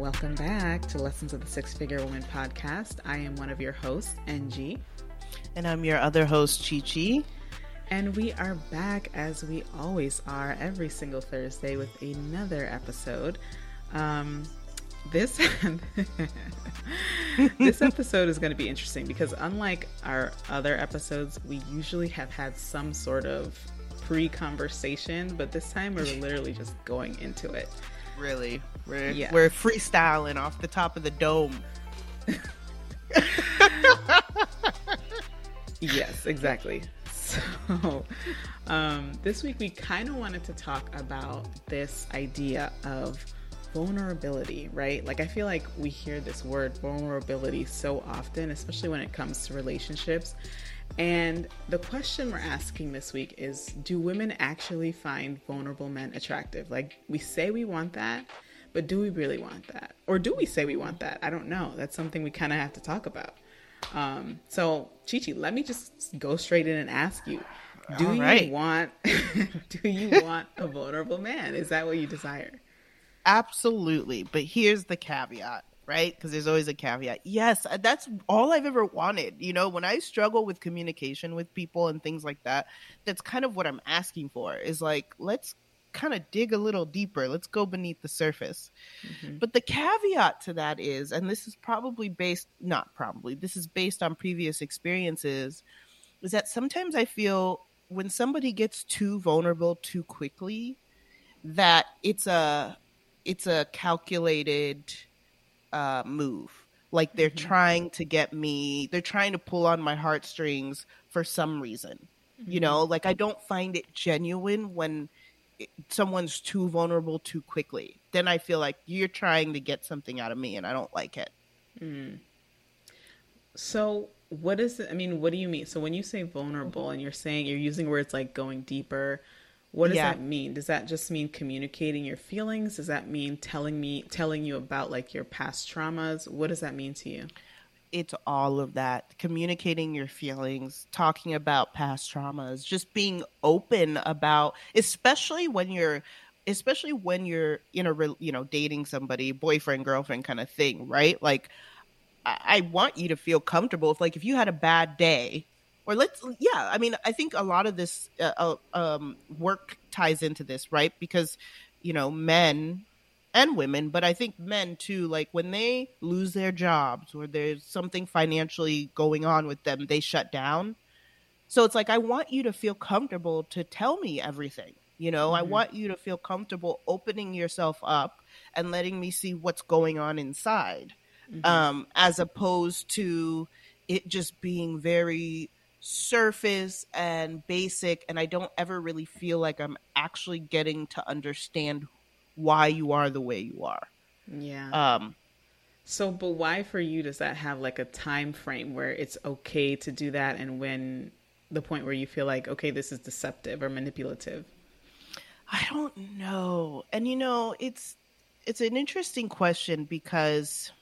Welcome back to Lessons of the Six Figure Woman podcast. I am one of your hosts, NG. And I'm your other host, Chi Chi. And we are back as we always are every single Thursday with another episode. This this episode is going to be interesting because unlike our other episodes, we usually have had some sort of pre-conversation, but this time we're literally just going into it. Really? We're freestyling off the top of the dome. Yes, exactly. So this week we kind of wanted to talk about this idea of vulnerability, right? Like I feel like we hear this word vulnerability so often, especially when it comes to relationships. And the question we're asking this week is, do women actually find vulnerable men attractive? Like we say we want that, but do we really want that? Or do we say we want that? I don't know. That's something we kind of have to talk about. So Chi Chi, let me just go straight in and ask you, do you want a vulnerable man? Is that what you desire? Absolutely. But here's the caveat, right? Because there's always a caveat. Yes, that's all I've ever wanted. You know, when I struggle with communication with people and things like that, that's kind of what I'm asking for is like, let's kind of dig a little deeper. Let's go beneath the surface. Mm-hmm. But the caveat to that is, and this is this is based on previous experiences, is that sometimes I feel when somebody gets too vulnerable too quickly, that it's a calculated move. Like they're trying to get me, they're trying to pull on my heartstrings for some reason. You know, like I don't find it genuine when someone's too vulnerable too quickly. Then I feel like you're trying to get something out of me and I don't like it. So what is it? I mean, what do you mean? So when you say vulnerable and you're using words like going deeper, what does that mean? Does that just mean communicating your feelings? Does that mean telling you about like your past traumas? What does that mean to you? It's all of that. Communicating your feelings, talking about past traumas, just being open about, especially when you're in a, dating somebody, boyfriend, girlfriend kind of thing, right? Like, I want you to feel comfortable. If you had a bad day, or I think a lot of this work ties into this, right? Because, men and women, but I think men too, like when they lose their jobs or there's something financially going on with them, they shut down. So it's like, I want you to feel comfortable to tell me everything. I want you to feel comfortable opening yourself up and letting me see what's going on inside, as opposed to it just being very surface and basic. And I don't ever really feel like I'm actually getting to understand why you are the way you are. Yeah. But why for you does that have like a time frame where it's okay to do that, and when the point where you feel like, okay, this is deceptive or manipulative? I don't know. And it's an interesting question because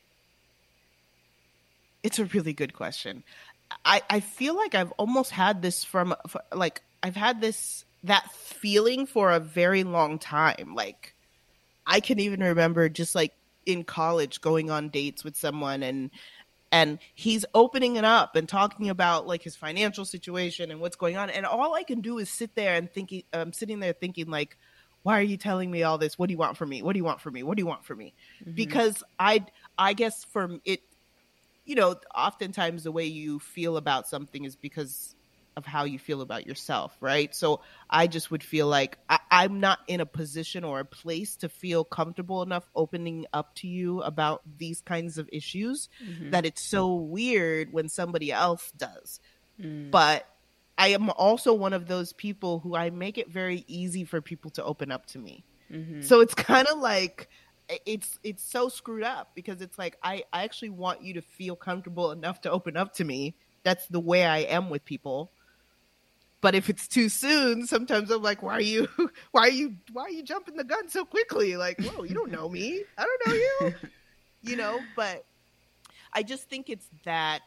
it's a really good question. I feel like I've almost had this I've had that feeling for a very long time. Like I can even remember just like in college going on dates with someone and he's opening it up and talking about like his financial situation and what's going on. And all I can do is sit there and sitting there thinking like, why are you telling me all this? What do you want from me? What do you want from me? What do you want from me? Because I guess for it, oftentimes the way you feel about something is because of how you feel about yourself, right? So I just would feel like I'm not in a position or a place to feel comfortable enough opening up to you about these kinds of issues, that it's so weird when somebody else does. But I am also one of those people who I make it very easy for people to open up to me. So it's kind of like, it's so screwed up because it's like, I actually want you to feel comfortable enough to open up to me. That's the way I am with people. But if it's too soon, sometimes I'm like, why are you jumping the gun so quickly? Like, whoa, you don't know me. I don't know you. But I just think it's that.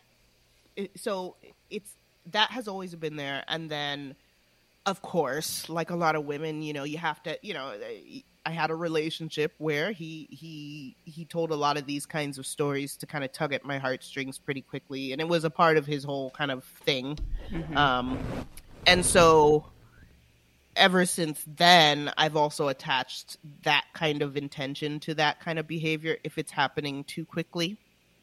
That has always been there. And then, of course, like a lot of women, you have to, I had a relationship where he told a lot of these kinds of stories to kind of tug at my heartstrings pretty quickly, and it was a part of his whole kind of thing. Um, and so ever since then, I've also attached that kind of intention to that kind of behavior if it's happening too quickly.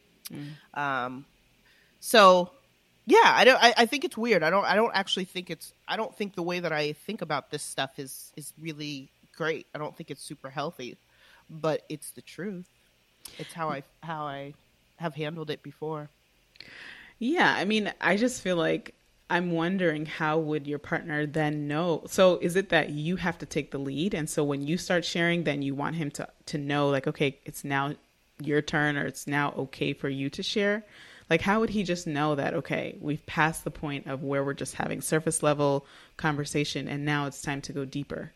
So yeah, I think it's weird. I don't actually think I don't think the way that I think about this stuff is really great. I don't think it's super healthy, but it's the truth. It's how I have handled it before. Yeah, I mean, I just feel like I'm wondering how would your partner then know? So is it that you have to take the lead, and so when you start sharing, then you want him to know, like, okay, it's now your turn, or it's now okay for you to share? Like, how would he just know that, okay, we've passed the point of where we're just having surface level conversation and now it's time to go deeper?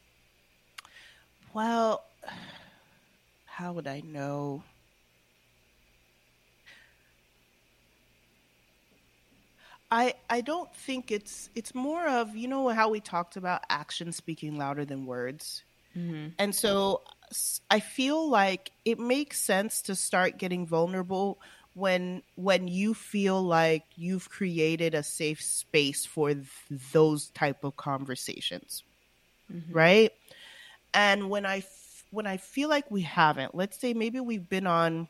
Well, how would I know? I don't think it's more of, you know, how we talked about action speaking louder than words. And so I feel like it makes sense to start getting vulnerable when you feel like you've created a safe space for those type of conversations, right? And when I feel like we haven't, let's say maybe we've been on,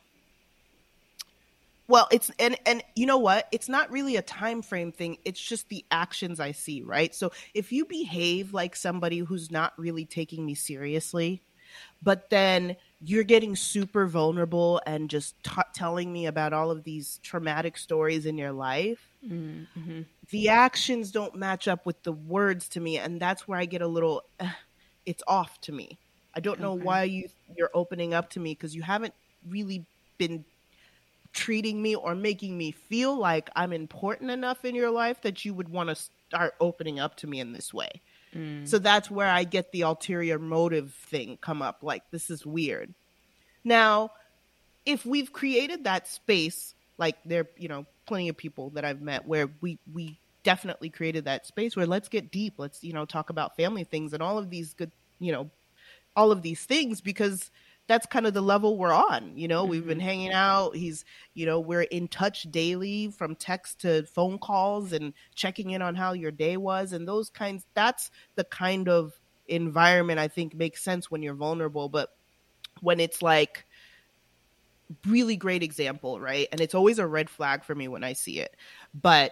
well, it's and you know what? It's not really a time frame thing. It's just the actions I see, right? So if you behave like somebody who's not really taking me seriously, but then you're getting super vulnerable and just telling me about all of these traumatic stories in your life, the actions don't match up with the words to me, and that's where I get a little it's off to me. I don't know Okay. why you're opening up to me, because you haven't really been treating me or making me feel like I'm important enough in your life that you would want to start opening up to me in this way. So that's where I get the ulterior motive thing come up. Like, this is weird. Now, if we've created that space, like there, you know, plenty of people that I've met where we definitely created that space where let's get deep. Let's, you know, talk about family things and all of these good, you know, all of these things, because that's kind of the level we're on. You know, we've been hanging out. You know, we're in touch daily from text to phone calls and checking in on how your day was and those kinds. That's the kind of environment I think makes sense when you're vulnerable. But when it's like, really great example, right? And it's always a red flag for me when I see it. But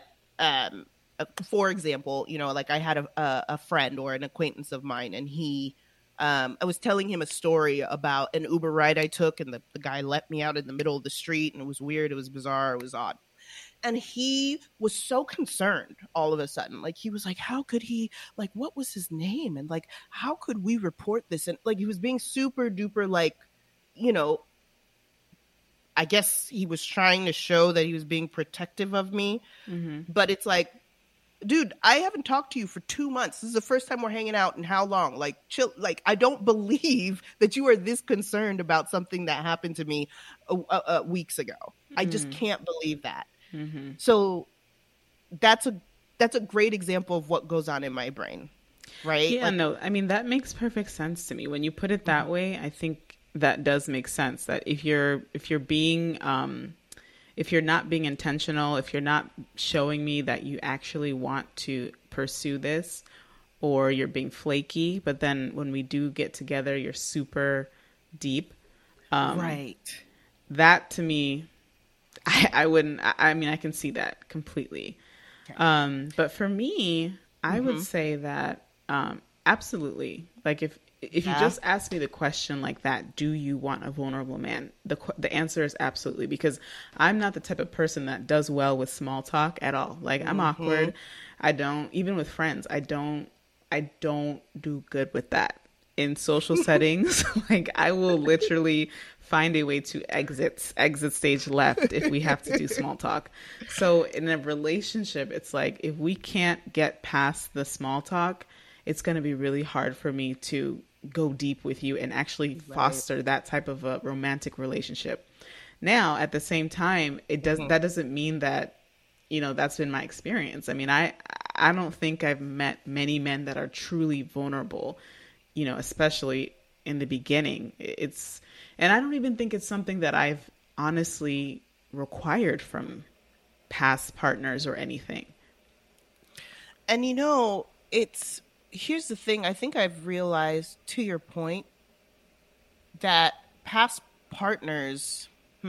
for example, you know, like I had a friend or an acquaintance of mine, and I was telling him a story about an Uber ride I took, and the guy let me out in the middle of the street, and it was weird, it was bizarre, it was odd. And he was so concerned all of a sudden. Like, he was like, how could he, like, what was his name? And like, how could we report this? And like, he was being super duper, like, you know, I guess he was trying to show that he was being protective of me. But it's like, dude, I haven't talked to you for 2 months. This is the first time we're hanging out in how long? Like, chill. Like, I don't believe that you are this concerned about something that happened to me weeks ago. I just can't believe that. So that's a great example of what goes on in my brain, right? Yeah, Like, no, I mean, that makes perfect sense to me. When you put it that way, I think that does make sense. That if you're being if you're not being intentional, if you're not showing me that you actually want to pursue this, or you're being flaky, but then when we do get together, you're super deep. right. That to me, I wouldn't, I mean, I can see that completely. Okay. But for me, I would say that absolutely. Like, if you Yeah. just ask me the question like that, do you want a vulnerable man? The answer is absolutely, because I'm not the type of person that does well with small talk at all. Like, I'm awkward. I don't, even with friends, I don't do good with that in social settings. Like, I will literally find a way to exit stage left if we have to do small talk. So in a relationship, it's like, if we can't get past the small talk, it's going to be really hard for me to go deep with you and actually foster that type of a romantic relationship. Now, at the same time, that doesn't mean that, you know, that's been my experience. I mean, I don't think I've met many men that are truly vulnerable, you know, especially in the beginning. It's, and I don't even think it's something that I've honestly required from past partners or anything. And it's here's the thing. I think I've realized, to your point, that past partners,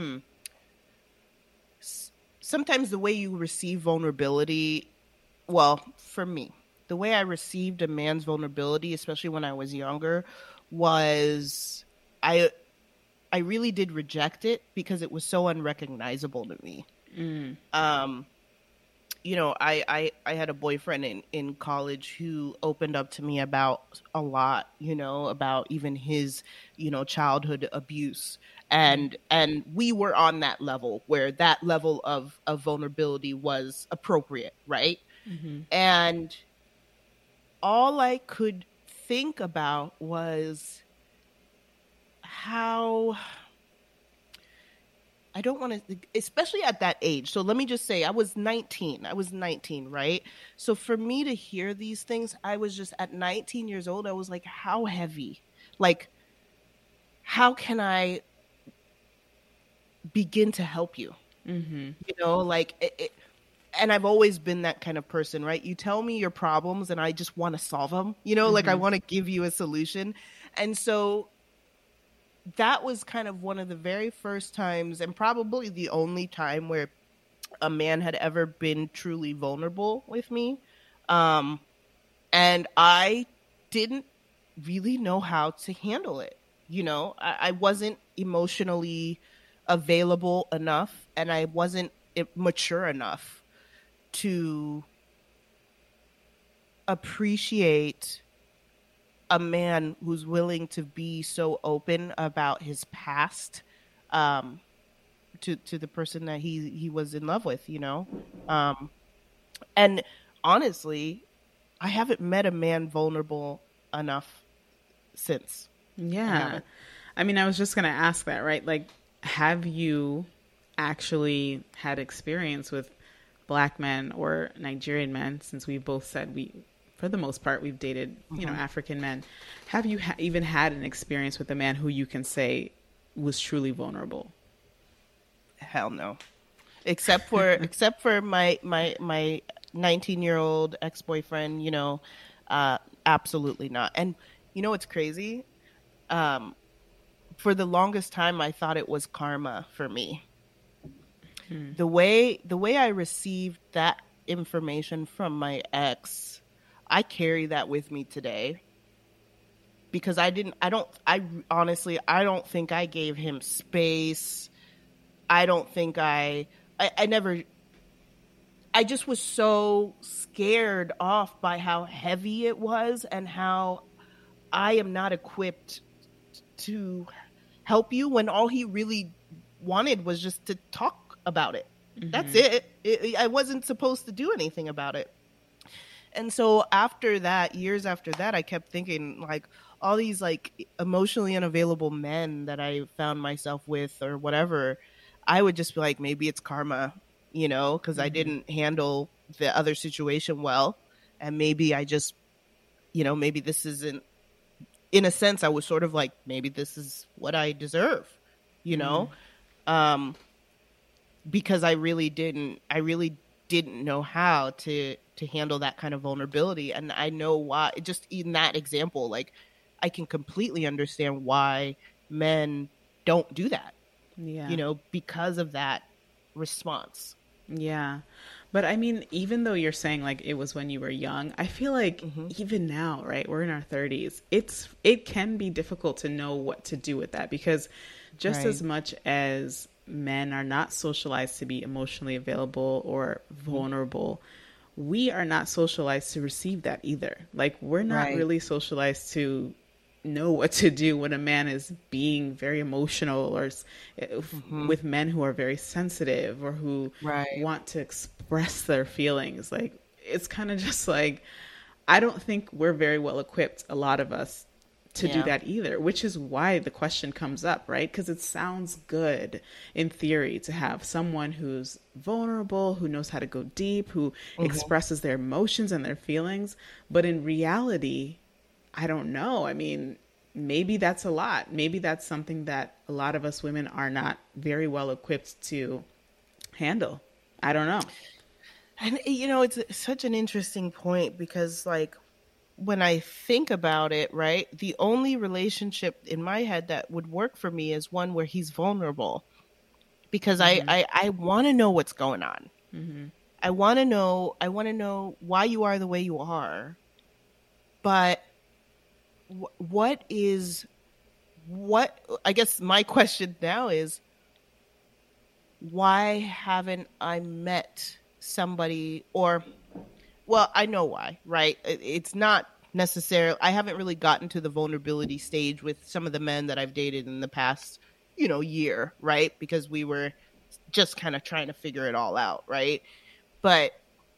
sometimes the way you receive vulnerability, well, for me, the way I received a man's vulnerability, especially when I was younger, was I really did reject it because it was so unrecognizable to me. I had a boyfriend in college who opened up to me about a lot, about even his, childhood abuse. And we were on that level where that level of vulnerability was appropriate, right? And all I could think about was how I don't want to, especially at that age. So let me just say, I was 19, right? So for me to hear these things, I was just at 19 years old. I was like, how heavy? Like, how can I begin to help you? And I've always been that kind of person, right? You tell me your problems and I just want to solve them, like I want to give you a solution. And so that was kind of one of the very first times, and probably the only time, where a man had ever been truly vulnerable with me. And I didn't really know how to handle it. I wasn't emotionally available enough, and I wasn't mature enough to appreciate a man who's willing to be so open about his past, to the person that he was in love with, and honestly, I haven't met a man vulnerable enough since. Yeah. I mean, I was just going to ask that, right? Like, have you actually had experience with Black men or Nigerian men, since we both said for the most part, we've dated, African men. Have you even had an experience with a man who you can say was truly vulnerable? Hell no. Except for my 19-year-old ex-boyfriend, absolutely not. And what's crazy? For the longest time, I thought it was karma for me. The way I received that information from my ex, I carry that with me today, because I honestly don't think I gave him space. I don't think I just was so scared off by how heavy it was and how I am not equipped to help you, when all he really wanted was just to talk about it. That's it. I wasn't supposed to do anything about it. And so after that, years after that, I kept thinking, like, all these like emotionally unavailable men that I found myself with or whatever, I would just be like, maybe it's karma, because I didn't handle the other situation well. And maybe I just, maybe this isn't, in a sense, I was sort of like, maybe this is what I deserve, because I really didn't know how to handle that kind of vulnerability. And I know why, just in that example, like, I can completely understand why men don't do that, because of that response. Yeah. But I mean, even though you're saying like it was when you were young, I feel like even now, right, we're in our 30s, it can be difficult to know what to do with that, because just as much as men are not socialized to be emotionally available or vulnerable, we are not socialized to receive that either. Like, we're not really socialized to know what to do when a man is being very emotional, or with men who are very sensitive or who want to express their feelings. Like, it's kind of just like, I don't think we're very well equipped, a lot of us, to do that either, which is why the question comes up, right? Because it sounds good in theory to have someone who's vulnerable, who knows how to go deep, who expresses their emotions and their feelings. But in reality, I don't know. I mean, maybe that's a lot. Maybe that's something that a lot of us women are not very well equipped to handle. I don't know. And it's such an interesting point because, like, when I think about it, right, the only relationship in my head that would work for me is one where he's vulnerable, because I want to know what's going on. I want to know why you are the way you are. But what I guess my question now is, why haven't I met somebody, or, well, I know why, right? It's not necessarily, I haven't really gotten to the vulnerability stage with some of the men that I've dated in the past, year, right? Because we were just kind of trying to figure it all out, right? But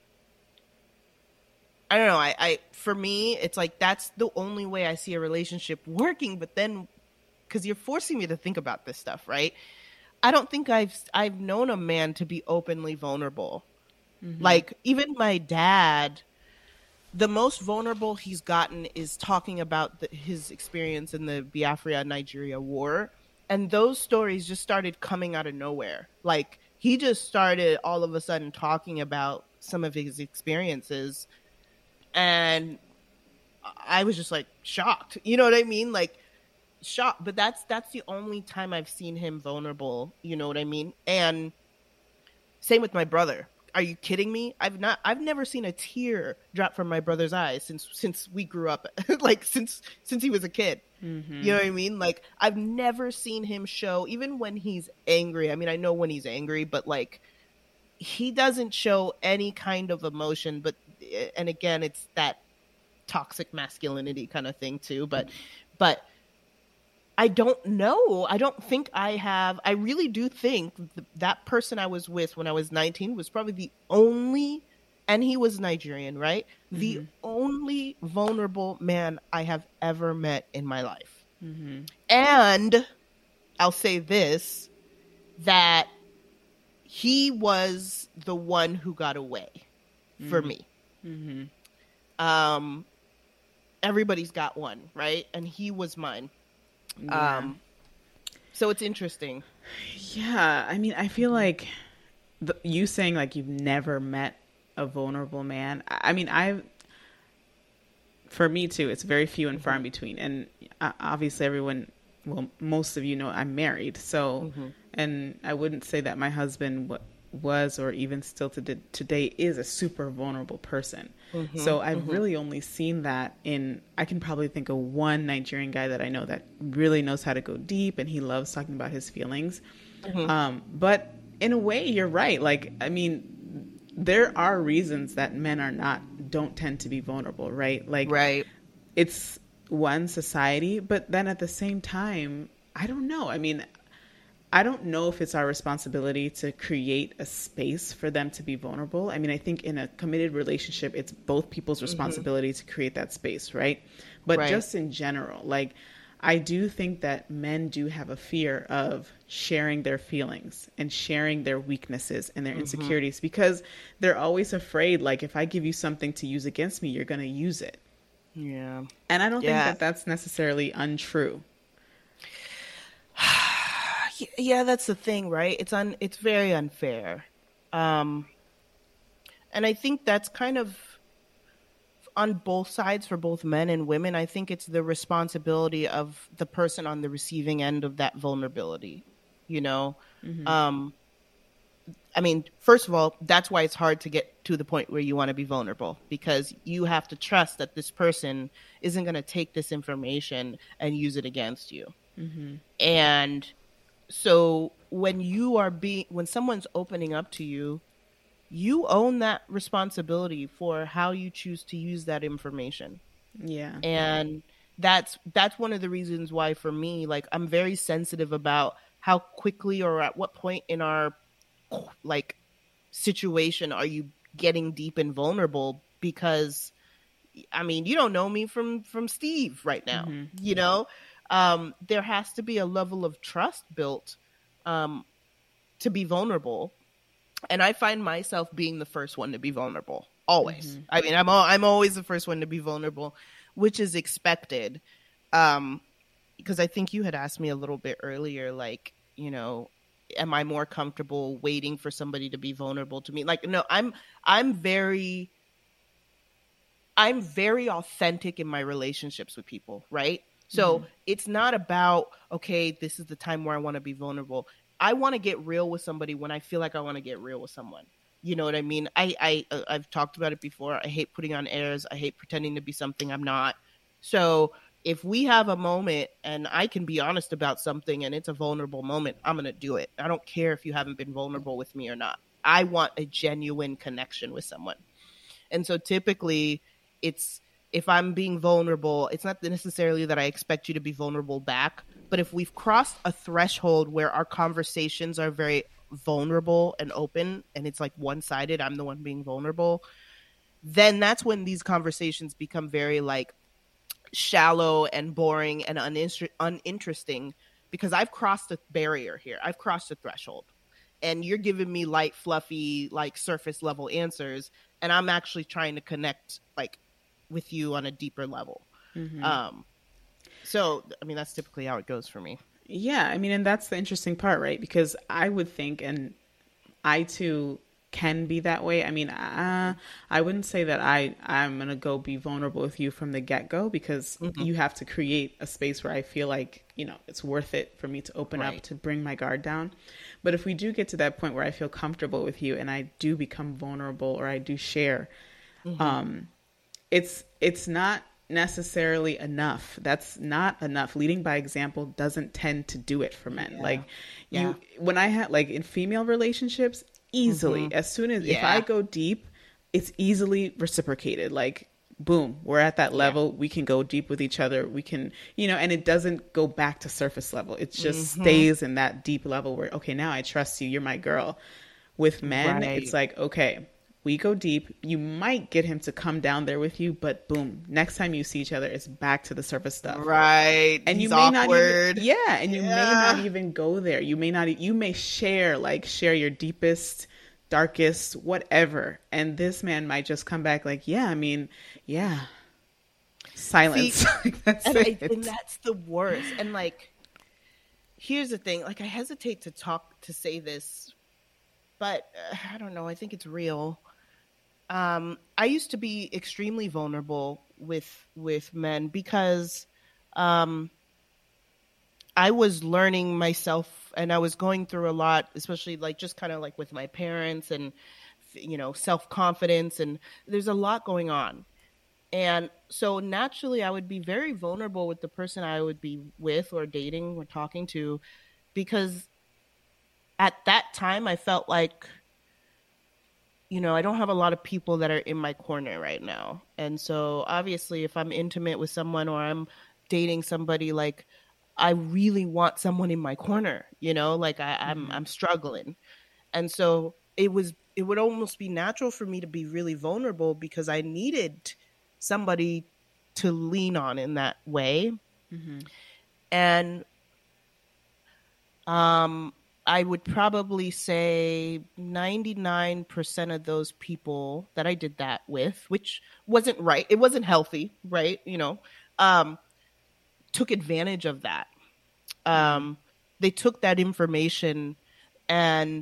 I don't know. I for me, it's like that's the only way I see a relationship working. But then, because you're forcing me to think about this stuff, right? I don't think I've known a man to be openly vulnerable. Like, even my dad, the most vulnerable he's gotten is talking about his experience in the Biafra Nigeria war, and those stories just started coming out of nowhere. Like, he just started all of a sudden talking about some of his experiences. And I was just like shocked. You know what I mean? Like, shocked. But that's the only time I've seen him vulnerable. You know what I mean? And same with my brother. Are you kidding me? I've never seen a tear drop from my brother's eyes since we grew up. Like, since he was a kid. You know what I mean? Like, I've never seen him show, even when he's angry. I mean, I know when he's angry, but like, he doesn't show any kind of emotion. But, and again, it's that toxic masculinity kind of thing too. But I don't know. I don't think I have. I really do think that person I was with when I was 19 was probably the only, and he was Nigerian, right? The only vulnerable man I have ever met in my life. And I'll say this, that he was the one who got away for me. Everybody's got one, right? And he was mine. Yeah. So it's interesting. Yeah. I mean, I feel like you saying like you've never met a vulnerable man. I mean, for me too, it's very few and far in between. And obviously everyone, well, most of you know I'm married. So, and I wouldn't say that my husband was, or even still today is a super vulnerable person. So I've really only seen that I can probably think of one Nigerian guy that I know that really knows how to go deep, and he loves talking about his feelings. But in a way, you're right. Like, I mean, there are reasons that men don't tend to be vulnerable, right? Like, right. It's one, society, but then at the same time, I don't know. I mean, I don't know if it's our responsibility to create a space for them to be vulnerable. I mean, I think in a committed relationship, it's both people's responsibility to create that space, right? But just in general, like, I do think that men do have a fear of sharing their feelings and sharing their weaknesses and their insecurities, because they're always afraid, like, if I give you something to use against me, you're going to use it. Yeah. And I don't think that that's necessarily untrue. Yeah, that's the thing, right? It's very unfair. And I think that's kind of on both sides for both men and women. I think it's the responsibility of the person on the receiving end of that vulnerability, you know? I mean, first of all, that's why it's hard to get to the point where you want to be vulnerable, because you have to trust that this person isn't going to take this information and use it against you. And so when someone's opening up to you, you own that responsibility for how you choose to use that information. Yeah. And that's one of the reasons why, for me, like, I'm very sensitive about how quickly or at what point in our, like, situation are you getting deep and vulnerable, because, I mean, you don't know me from Steve right now, you know? There has to be a level of trust built to be vulnerable. And I find myself being the first one to be vulnerable, always. I mean, I'm always the first one to be vulnerable, which is expected. because I think you had asked me a little bit earlier, like, am I more comfortable waiting for somebody to be vulnerable to me? Like, no, I'm very I'm very authentic in my relationships with people, right? So it's not about, okay, this is the time where I want to be vulnerable. I want to get real with somebody when I feel like I want to get real with someone. You know what I mean? I've talked about it before. I hate putting on airs. I hate pretending to be something I'm not. So if we have a moment and I can be honest about something and it's a vulnerable moment, I'm going to do it. I don't care if you haven't been vulnerable with me or not. I want a genuine connection with someone. And so typically it's, if I'm being vulnerable, it's not necessarily that I expect you to be vulnerable back, but if we've crossed a threshold where our conversations are very vulnerable and open and it's like one-sided, I'm the one being vulnerable, then that's when these conversations become very like shallow and boring and uninteresting, because I've crossed a barrier here. I've crossed a threshold. And you're giving me light, fluffy, like surface level answers, and I'm actually trying to connect like with you on a deeper level. So I mean, that's typically how it goes for me. Yeah, I mean, and that's the interesting part, right? Because I would think, and I too can be that way. I mean, I wouldn't say that I'm gonna go be vulnerable with you from the get go, because you have to create a space where I feel like, it's worth it for me to open up, to bring my guard down. But if we do get to that point where I feel comfortable with you and I do become vulnerable or I do share, it's not necessarily enough. That's not enough. Leading by example doesn't tend to do it for men. When I had, like, in female relationships, easily, as soon as, if I go deep, it's easily reciprocated. Like, boom, we're at that level. We can go deep with each other. We can, and it doesn't go back to surface level. It just stays in that deep level where, okay, now I trust you. You're my girl. With men, it's like, okay, we go deep. You might get him to come down there with you, but boom, next time you see each other, it's back to the surface stuff. Right. And he's you may awkward. not even, you may not even go there. You may share your deepest, darkest, whatever. And this man might just come back like, silence. See, that's and that's the worst. And like, here's the thing, like, I hesitate to say this, but I don't know. I think it's real. I used to be extremely vulnerable with men because I was learning myself and I was going through a lot, especially like just kind of like with my parents and, self-confidence, and there's a lot going on. And so naturally I would be very vulnerable with the person I would be with or dating or talking to, because at that time I felt like, I don't have a lot of people that are in my corner right now. And so obviously if I'm intimate with someone or I'm dating somebody, like, I really want someone in my corner, like I'm struggling. And so it would almost be natural for me to be really vulnerable because I needed somebody to lean on in that way. And I would probably say 99% of those people that I did that with, which wasn't right, it wasn't healthy, right? Took advantage of that. They took that information and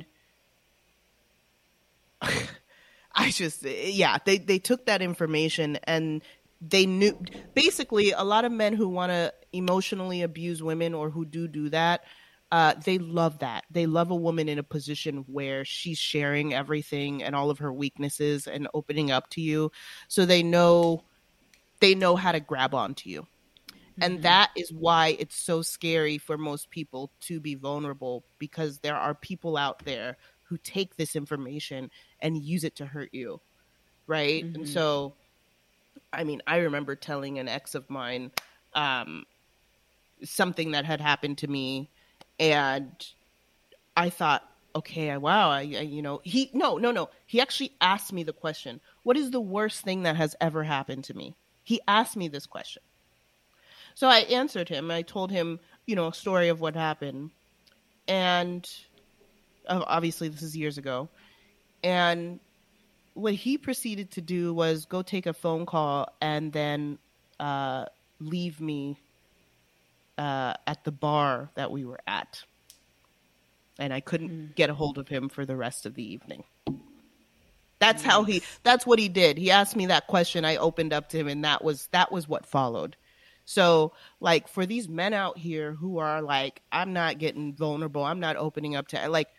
they took that information and they knew, basically a lot of men who want to emotionally abuse women or who do that, they love that. They love a woman in a position where she's sharing everything and all of her weaknesses and opening up to you. So they know how to grab onto you. And that is why it's so scary for most people to be vulnerable, because there are people out there who take this information and use it to hurt you. Right. And so, I mean, I remember telling an ex of mine something that had happened to me, and I thought, okay, wow, he actually asked me the question, what is the worst thing that has ever happened to me? He asked me this question. So I answered him. I told him, a story of what happened. And obviously this is years ago. And what he proceeded to do was go take a phone call and then leave me at the bar that we were at, and I couldn't get a hold of him for the rest of the evening. That's that's what he did. He asked me that question. I opened up to him, and that was what followed. So, like, for these men out here who are like, I'm not getting vulnerable, I'm not opening up to, like,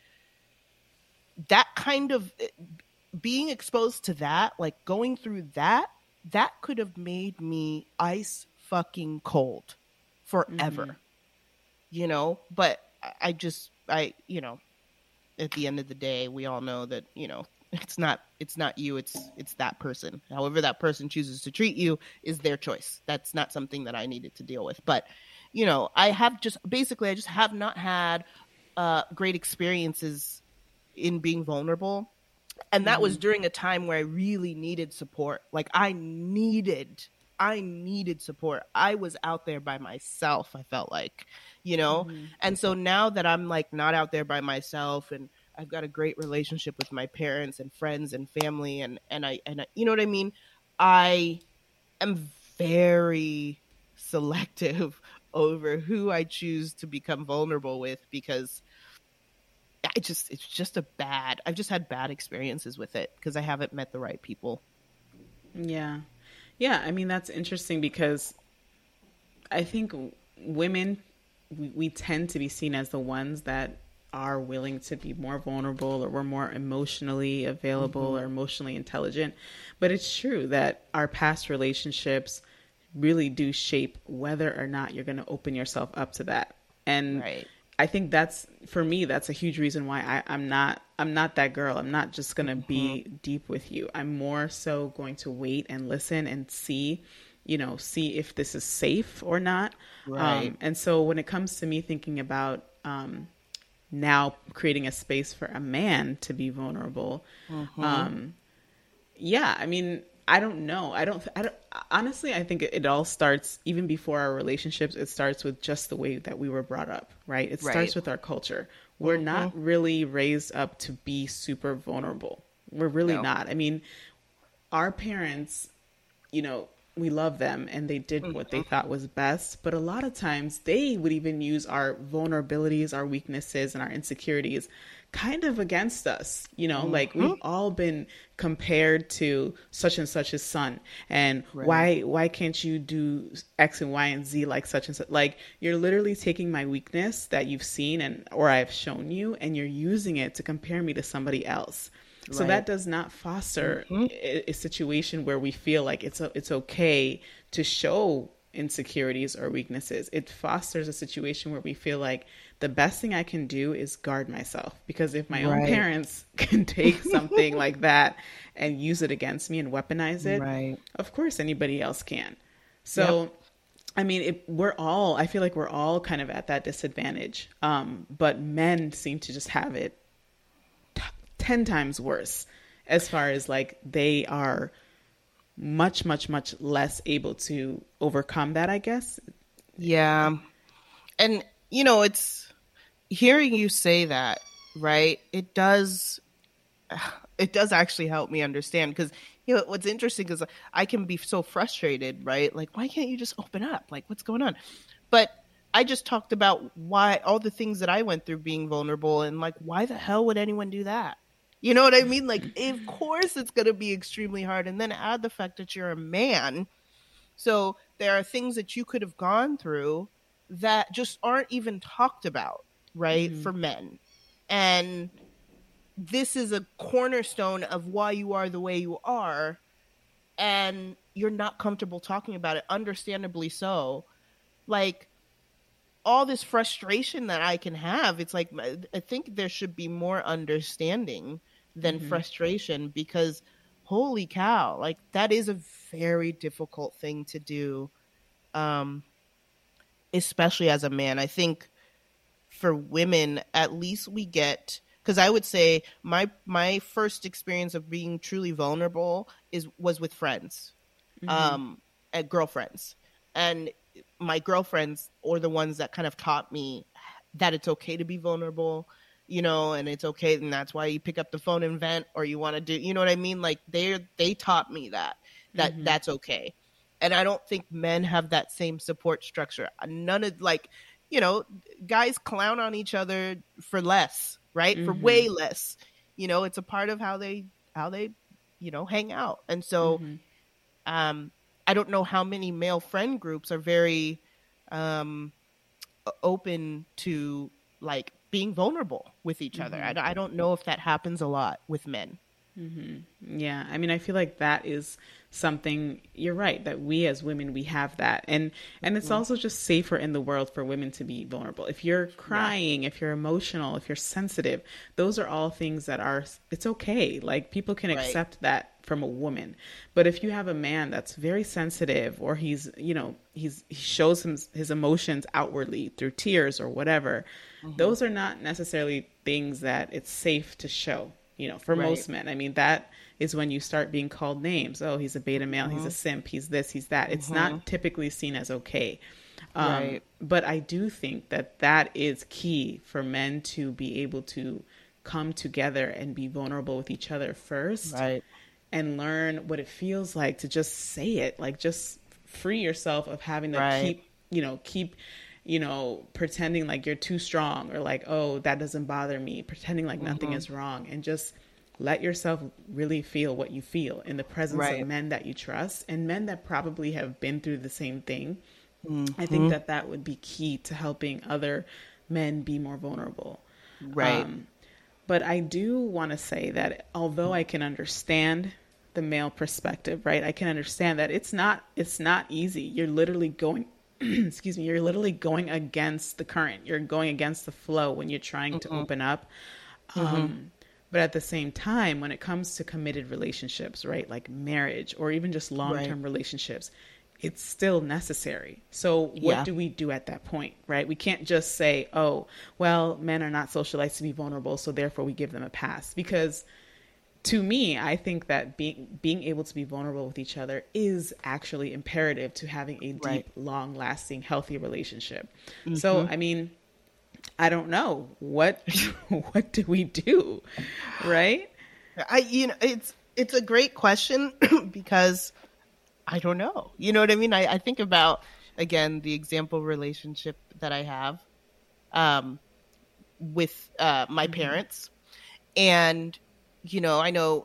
that kind of being exposed to that, like going through that could have made me ice fucking cold forever, you know? But I you know, at the end of the day, we all know that, you know, it's not you, it's that person. However that person chooses to treat you is their choice. That's not something that I needed to deal with. But, you know, I just have not had great experiences in being vulnerable. And that was during a time where I really needed support. Like I needed support. I was out there by myself, I felt like, you know? And so now that I'm like not out there by myself, and I've got a great relationship with my parents and friends and family, and I you know what I mean? I am very selective over who I choose to become vulnerable with, because I've just had bad experiences with it because I haven't met the right people. Yeah. Yeah. I mean, that's interesting because I think women, we tend to be seen as the ones that are willing to be more vulnerable, or we're more emotionally available or emotionally intelligent. But it's true that our past relationships really do shape whether or not you're going to open yourself up to that. And I think that's, for me, that's a huge reason why I'm not that girl. I'm not just going to be deep with you. I'm more so going to wait and listen and see if this is safe or not. Right. And so when it comes to me thinking about now creating a space for a man to be vulnerable, yeah, I mean, I don't know. I don't honestly, I think it all starts even before our relationships. It starts with just the way that we were brought up, right? It starts with our culture. We're not really raised up to be super vulnerable. We're really not. I mean, our parents, you know, we love them and they did what they thought was best. But a lot of times they would even use our vulnerabilities, our weaknesses, and our insecurities kind of against us. You know, like we've all been compared to such and such's son. And why can't you do X and Y and Z like such and such? Like, you're literally taking my weakness that you've seen or I've shown you, and you're using it to compare me to somebody else. So that does not foster a situation where we feel like it's okay to show insecurities or weaknesses. It fosters a situation where we feel like the best thing I can do is guard myself, because if my own parents can take something like that and use it against me and weaponize it, of course anybody else can. So, I mean, I feel like we're all kind of at that disadvantage. But men seem to just have it 10 times worse, as far as like they are much, much, much less able to overcome that, I guess. Yeah. And, you know, it's hearing you say that, right? It does actually help me understand, because, you know, what's interesting is I can be so frustrated, right? Like, why can't you just open up? Like, what's going on? But I just talked about why all the things that I went through being vulnerable, and like, why the hell would anyone do that? You know what I mean? Like, of course it's going to be extremely hard. And then add the fact that you're a man. So there are things that you could have gone through that just aren't even talked about, right? For men. And this is a cornerstone of why you are the way you are. And you're not comfortable talking about it, understandably so. Like, all this frustration that I can have, it's like, I think there should be more understanding than frustration, because holy cow, like, that is a very difficult thing to do, especially as a man. I think for women, at least we get, because I would say my first experience of being truly vulnerable was with friends, at girlfriends. And my girlfriends are the ones that kind of taught me that it's okay to be vulnerable, you know, and it's okay. And that's why you pick up the phone and vent, or you want to do, you know what I mean? Like they taught me that that's okay. And I don't think men have that same support structure. None of, like, you know, guys clown on each other for less, right? For Mm-hmm. way less. You know, it's a part of how they, you know, hang out. And so Mm-hmm. um I don't know how many male friend groups are very um open to, like, being vulnerable with each other. Mm-hmm. I don't know if that happens a lot with men. Mm-hmm. Yeah, I mean, I feel like that is something, you're right, that we as women, we have that. And it's Mhm. also just safer in the world for women to be vulnerable. If you're Yeah. crying, if you're emotional, if you're sensitive, those are all things that are, it's okay. Like, people can Right. accept that from a woman. But if you have a man that's very sensitive, or he's, he shows his emotions outwardly through tears or whatever, Hmm. those are not necessarily things that it's safe to show, for Right. most men. I mean, that is when you start being called names. Oh, he's a beta male, he's a Hmm. simp, he's this, he's that. It's Hmm. not typically seen as okay. Right. But I do think that that is key for men to be able to come together and be vulnerable with each other first, Right. and learn what it feels like to just say it. Like, just free yourself of having to Right. keep pretending like you're too strong, or like, oh, that doesn't bother me, pretending like nothing Hmm. is wrong, and just let yourself really feel what you feel in the presence of Right. men that you trust, and men that probably have been through the same thing. I think Hmm. that that would be key to helping other men be more vulnerable. Right. But I do want to say that although I can understand the male perspective, right? I can understand that it's not easy. You're literally going excuse me, you're literally going against the current. You're going against the flow when you're trying to Hmm. open up. Hmm. But at the same time, when it comes to committed relationships, right, like marriage or even just long Right. term relationships, it's still necessary. So, what Yeah. do we do at that point, right? We can't just say, oh, well, men are not socialized to be vulnerable, so therefore we give them a pass. Because to me, I think that being able to be vulnerable with each other is actually imperative to having a Right. deep, long lasting, healthy relationship. So, Hmm. I mean, I don't know what what do we do, right? It's a great question because I don't know. You know what I mean? I think about, again, the example relationship that I have um with my Mm-hmm. parents. And I know,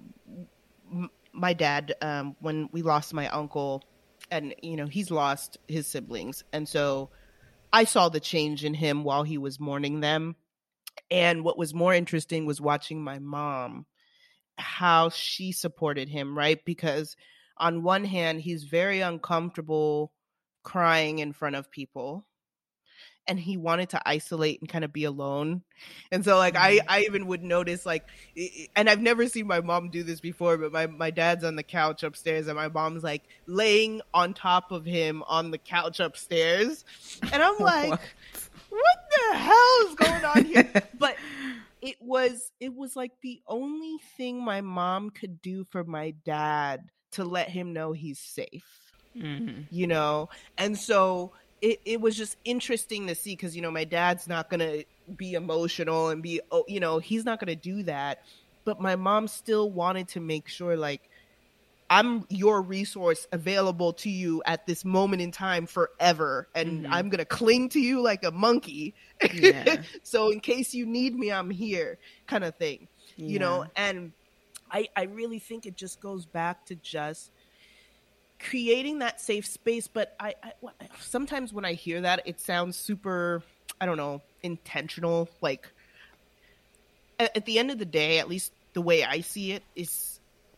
my dad, when we lost my uncle, and he's lost his siblings, and so I saw the change in him while he was mourning them. And what was more interesting was watching my mom, how she supported him, right? Because on one hand, he's very uncomfortable crying in front of people, and he wanted to isolate and kind of be alone. And so, like, I Mm-hmm. I even would notice, like, and I've never seen my mom do this before, but my dad's on the couch upstairs and my mom's like laying on top of him on the couch upstairs. And I'm like, What? what the hell is going on here? But it was like the only thing my mom could do for my dad to let him know he's safe, Mm-hmm. you know? And so it was just interesting to see, because, my dad's not going to be emotional and be, oh, he's not going to do that. But my mom still wanted to make sure, like, I'm your resource available to you at this moment in time forever. And Mm-hmm. I'm going to cling to you like a monkey. Yeah. So in case you need me, I'm here, kind of thing, Yeah. and I really think it just goes back to just creating that safe space. But sometimes when I hear that, it sounds super, I don't know, intentional. Like, at the end of the day, at least the way I see it is,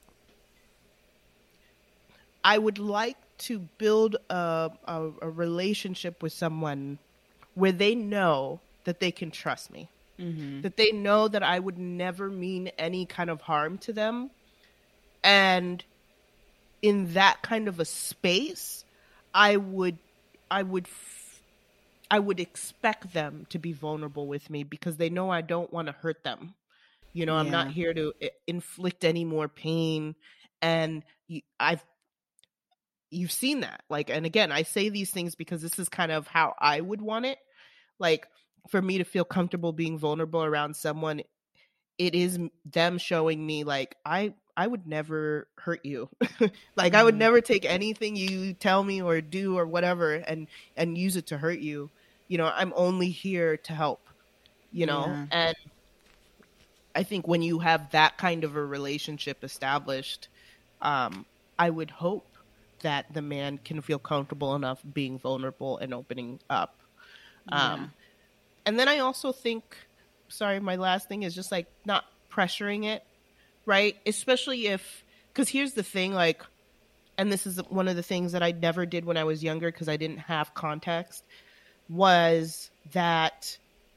I would like to build a relationship with someone where they know that they can trust me, Mm-hmm. that they know that I would never mean any kind of harm to them. And in that kind of a space, I would I would I would expect them to be vulnerable with me, because they know I don't want to hurt them. I'm not Yeah. here to inflict any more pain. And you've seen that. Like, and again, I say these things because this is kind of how I would want it. Like, for me to feel comfortable being vulnerable around someone, it is them showing me like I would never hurt you. Like I would never take anything you tell me or do or whatever and use it to hurt you. You know, I'm only here to help, you know? Yeah. And I think when you have that kind of a relationship established, I would hope that the man can feel comfortable enough being vulnerable and opening up. Yeah. And then I also think, sorry, my last thing is just like not pressuring it, right? Especially if, because here's the thing, like, and this is one of the things that I never did when I was younger because I didn't have context, was that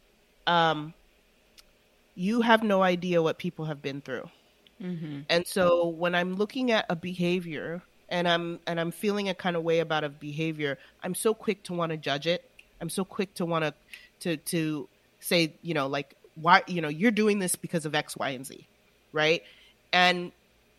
you have no idea what people have been through. Mm-hmm. And so when I'm looking at a behavior and I'm feeling a kind of way about a behavior, I'm so quick to want to judge it. I'm so quick to want to say, you know, like, why, you know, you're doing this because of X, Y, and Z, right? And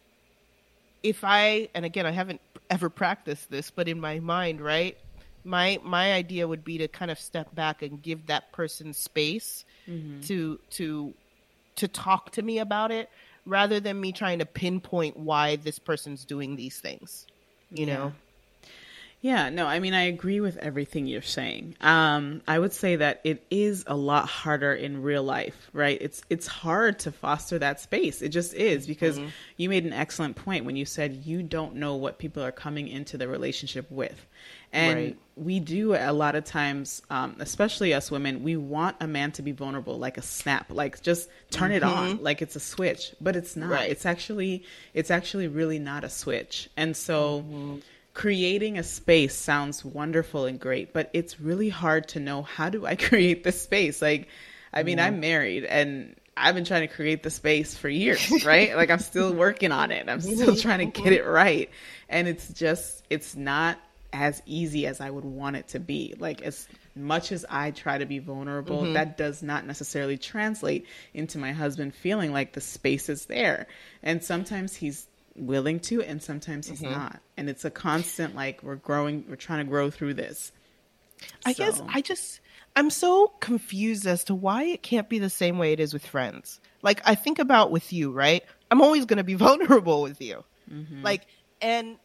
and again, I haven't ever practiced this, but in my mind, right, my idea would be to kind of step back and give that person space to talk to me about it, rather than me trying to pinpoint why this person's doing these things, you know? Yeah, no, I mean, I agree with everything you're saying. I would say that it is a lot harder in real life, right? It's hard to foster that space. It just is, because you made an excellent point when you said you don't know what people are coming into the relationship with. And we do a lot of times, especially us women, we want a man to be vulnerable, like a snap, like just turn it on, like it's a switch, but it's not. Right. It's actually really not a switch. And so creating a space sounds wonderful and great, but it's really hard to know, how do I create the space? Like, I mean, I'm married and I've been trying to create the space for years, right? Like I'm still working on it. I'm still trying to get it right. And it's not as easy as I would want it to be. Like as much as I try to be vulnerable, that does not necessarily translate into my husband feeling like the space is there. And sometimes he's willing to, and sometimes he's not. And it's a constant, like, we're trying to grow through this. I guess I'm so confused as to why it can't be the same way it is with friends. Like I think about with you, right? I'm always going to be vulnerable with you. Like, and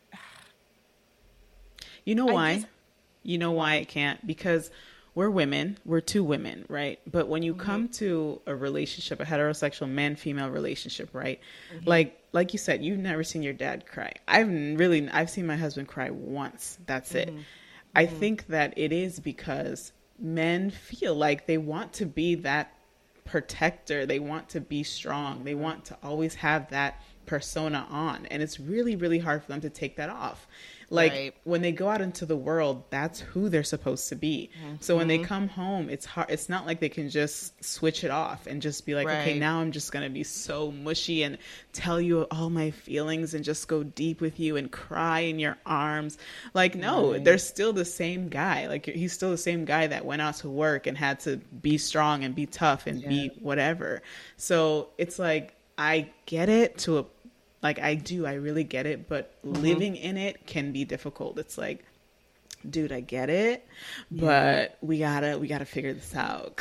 you know why? You know why it can't? Because we're women. We're two women, right? But when you come to a relationship, a heterosexual man-female relationship, right? Like you said, you've never seen your dad cry. I've seen my husband cry once. That's it. I think that it is because men feel like they want to be that protector. They want to be strong. They want to always have that persona on. And it's really, really hard for them to take that off. Like when they go out into the world, that's who they're supposed to be. So when they come home, it's hard. It's not like they can just switch it off and just be like, okay, now I'm just going to be so mushy and tell you all my feelings and just go deep with you and cry in your arms. Like, no, they're still the same guy. Like he's still the same guy that went out to work and had to be strong and be tough and be whatever. So it's like, I get it to a Like I really get it, but living in it can be difficult. It's like, dude, I get it, but we gotta figure this out.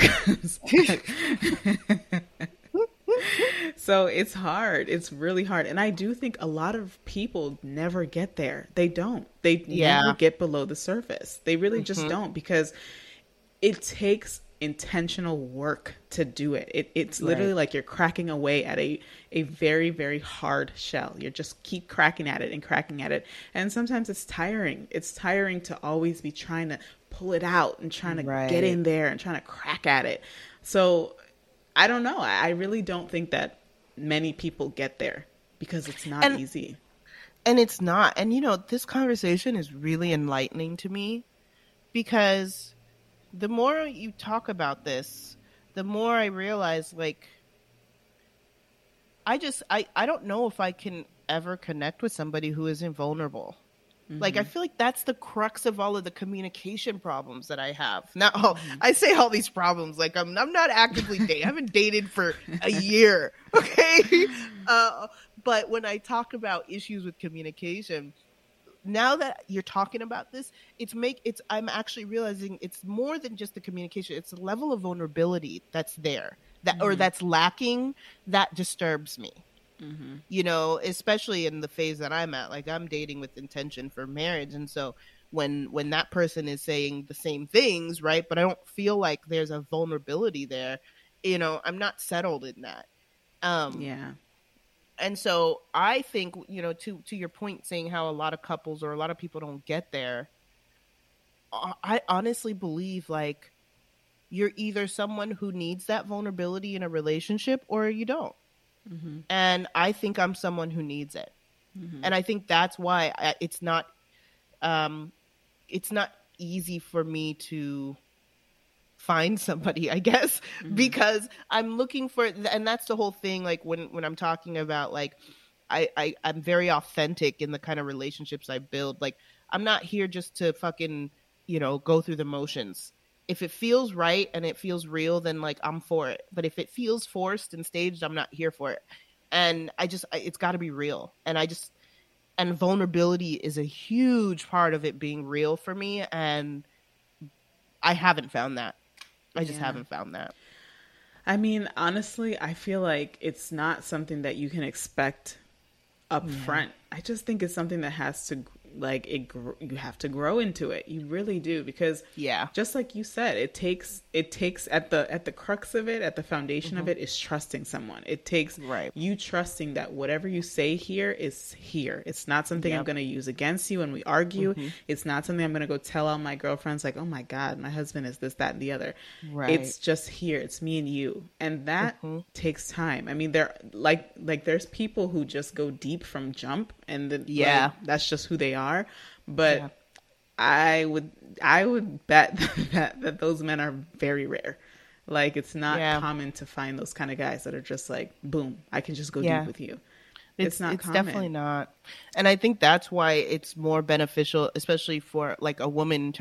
So it's hard. It's really hard. And I do think a lot of people never get there. They don't. They never get below the surface. They really just don't, because it takes intentional work to do it. It's literally like you're cracking away at a very, very hard shell. You just keep cracking at it and cracking at it. And sometimes it's tiring. It's tiring to always be trying to pull it out and trying to get in there and trying to crack at it. So I don't know. I really don't think that many people get there, because it's not easy. And it's not. And you know, this conversation is really enlightening to me, because the more you talk about this, the more I realize, like, I don't know if I can ever connect with somebody who isn't vulnerable. Like, I feel like that's the crux of all of the communication problems that I have. Now, I say all these problems, like I'm not actively dating. I haven't dated for a year, okay? But when I talk about issues with communication, now that you're talking about this, I'm actually realizing it's more than just the communication. It's the level of vulnerability that's there that or that's lacking, that disturbs me. You know, especially in the phase that I'm at. Like, I'm dating with intention for marriage, and so when that person is saying the same things, right, but I don't feel like there's a vulnerability there, you know, I'm not settled in that. Yeah. And so I think, you know, to your point, saying how a lot of couples or a lot of people don't get there, I honestly believe, like, you're either someone who needs that vulnerability in a relationship or you don't. And I think I'm someone who needs it. And I think that's why it's not easy for me to find somebody, I guess, because I'm looking for, and that's the whole thing. Like, when I'm talking about, like, I'm very authentic in the kind of relationships I build. Like, I'm not here just to fucking, you know, go through the motions. If it feels right and it feels real, then, like, I'm for it. But if it feels forced and staged, I'm not here for it. And it's got to be real. And vulnerability is a huge part of it being real for me. And I haven't found that. I just haven't found that. I mean, honestly, I feel like it's not something that you can expect up front. I just think it's something that has to, like, you have to grow into it. You really do, because just like you said, it takes at the crux of it, at the foundation of it, is trusting someone. It takes you trusting that whatever you say here is here. It's not something I'm going to use against you when we argue. It's not something I'm going to go tell all my girlfriends, like, oh my God, my husband is this, that, and the other. It's just here. It's me and you. And that takes time. I mean, like there's people who just go deep from jump, and then like, that's just who they are. But I would bet that those men are very rare. Like, it's not common to find those kind of guys that are just like, boom, I can just go deep with you. It's not common. Definitely not. And I think that's why it's more beneficial, especially for, like, a woman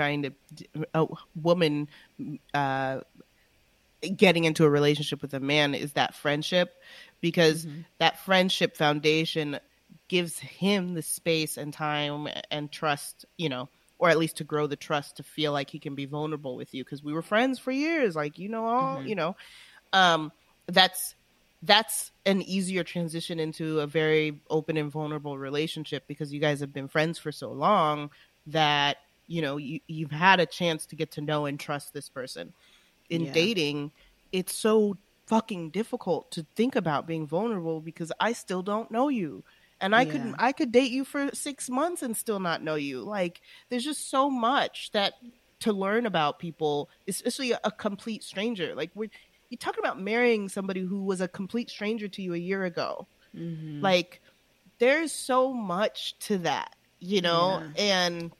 getting into a relationship with a man, is that friendship, because that friendship foundation gives him the space and time and trust, you know, or at least to grow the trust to feel like he can be vulnerable with you, because we were friends for years, like, you know, all you know, that's an easier transition into a very open and vulnerable relationship, because you guys have been friends for so long that, you know, you've had a chance to get to know and trust this person. In dating, it's so fucking difficult to think about being vulnerable, because I still don't know you. And I could date you for 6 months and still not know you. Like, there's just so much that to learn about people, especially a complete stranger. Like, you're talking about marrying somebody who was a complete stranger to you a year ago. Like, there's so much to that, you know? And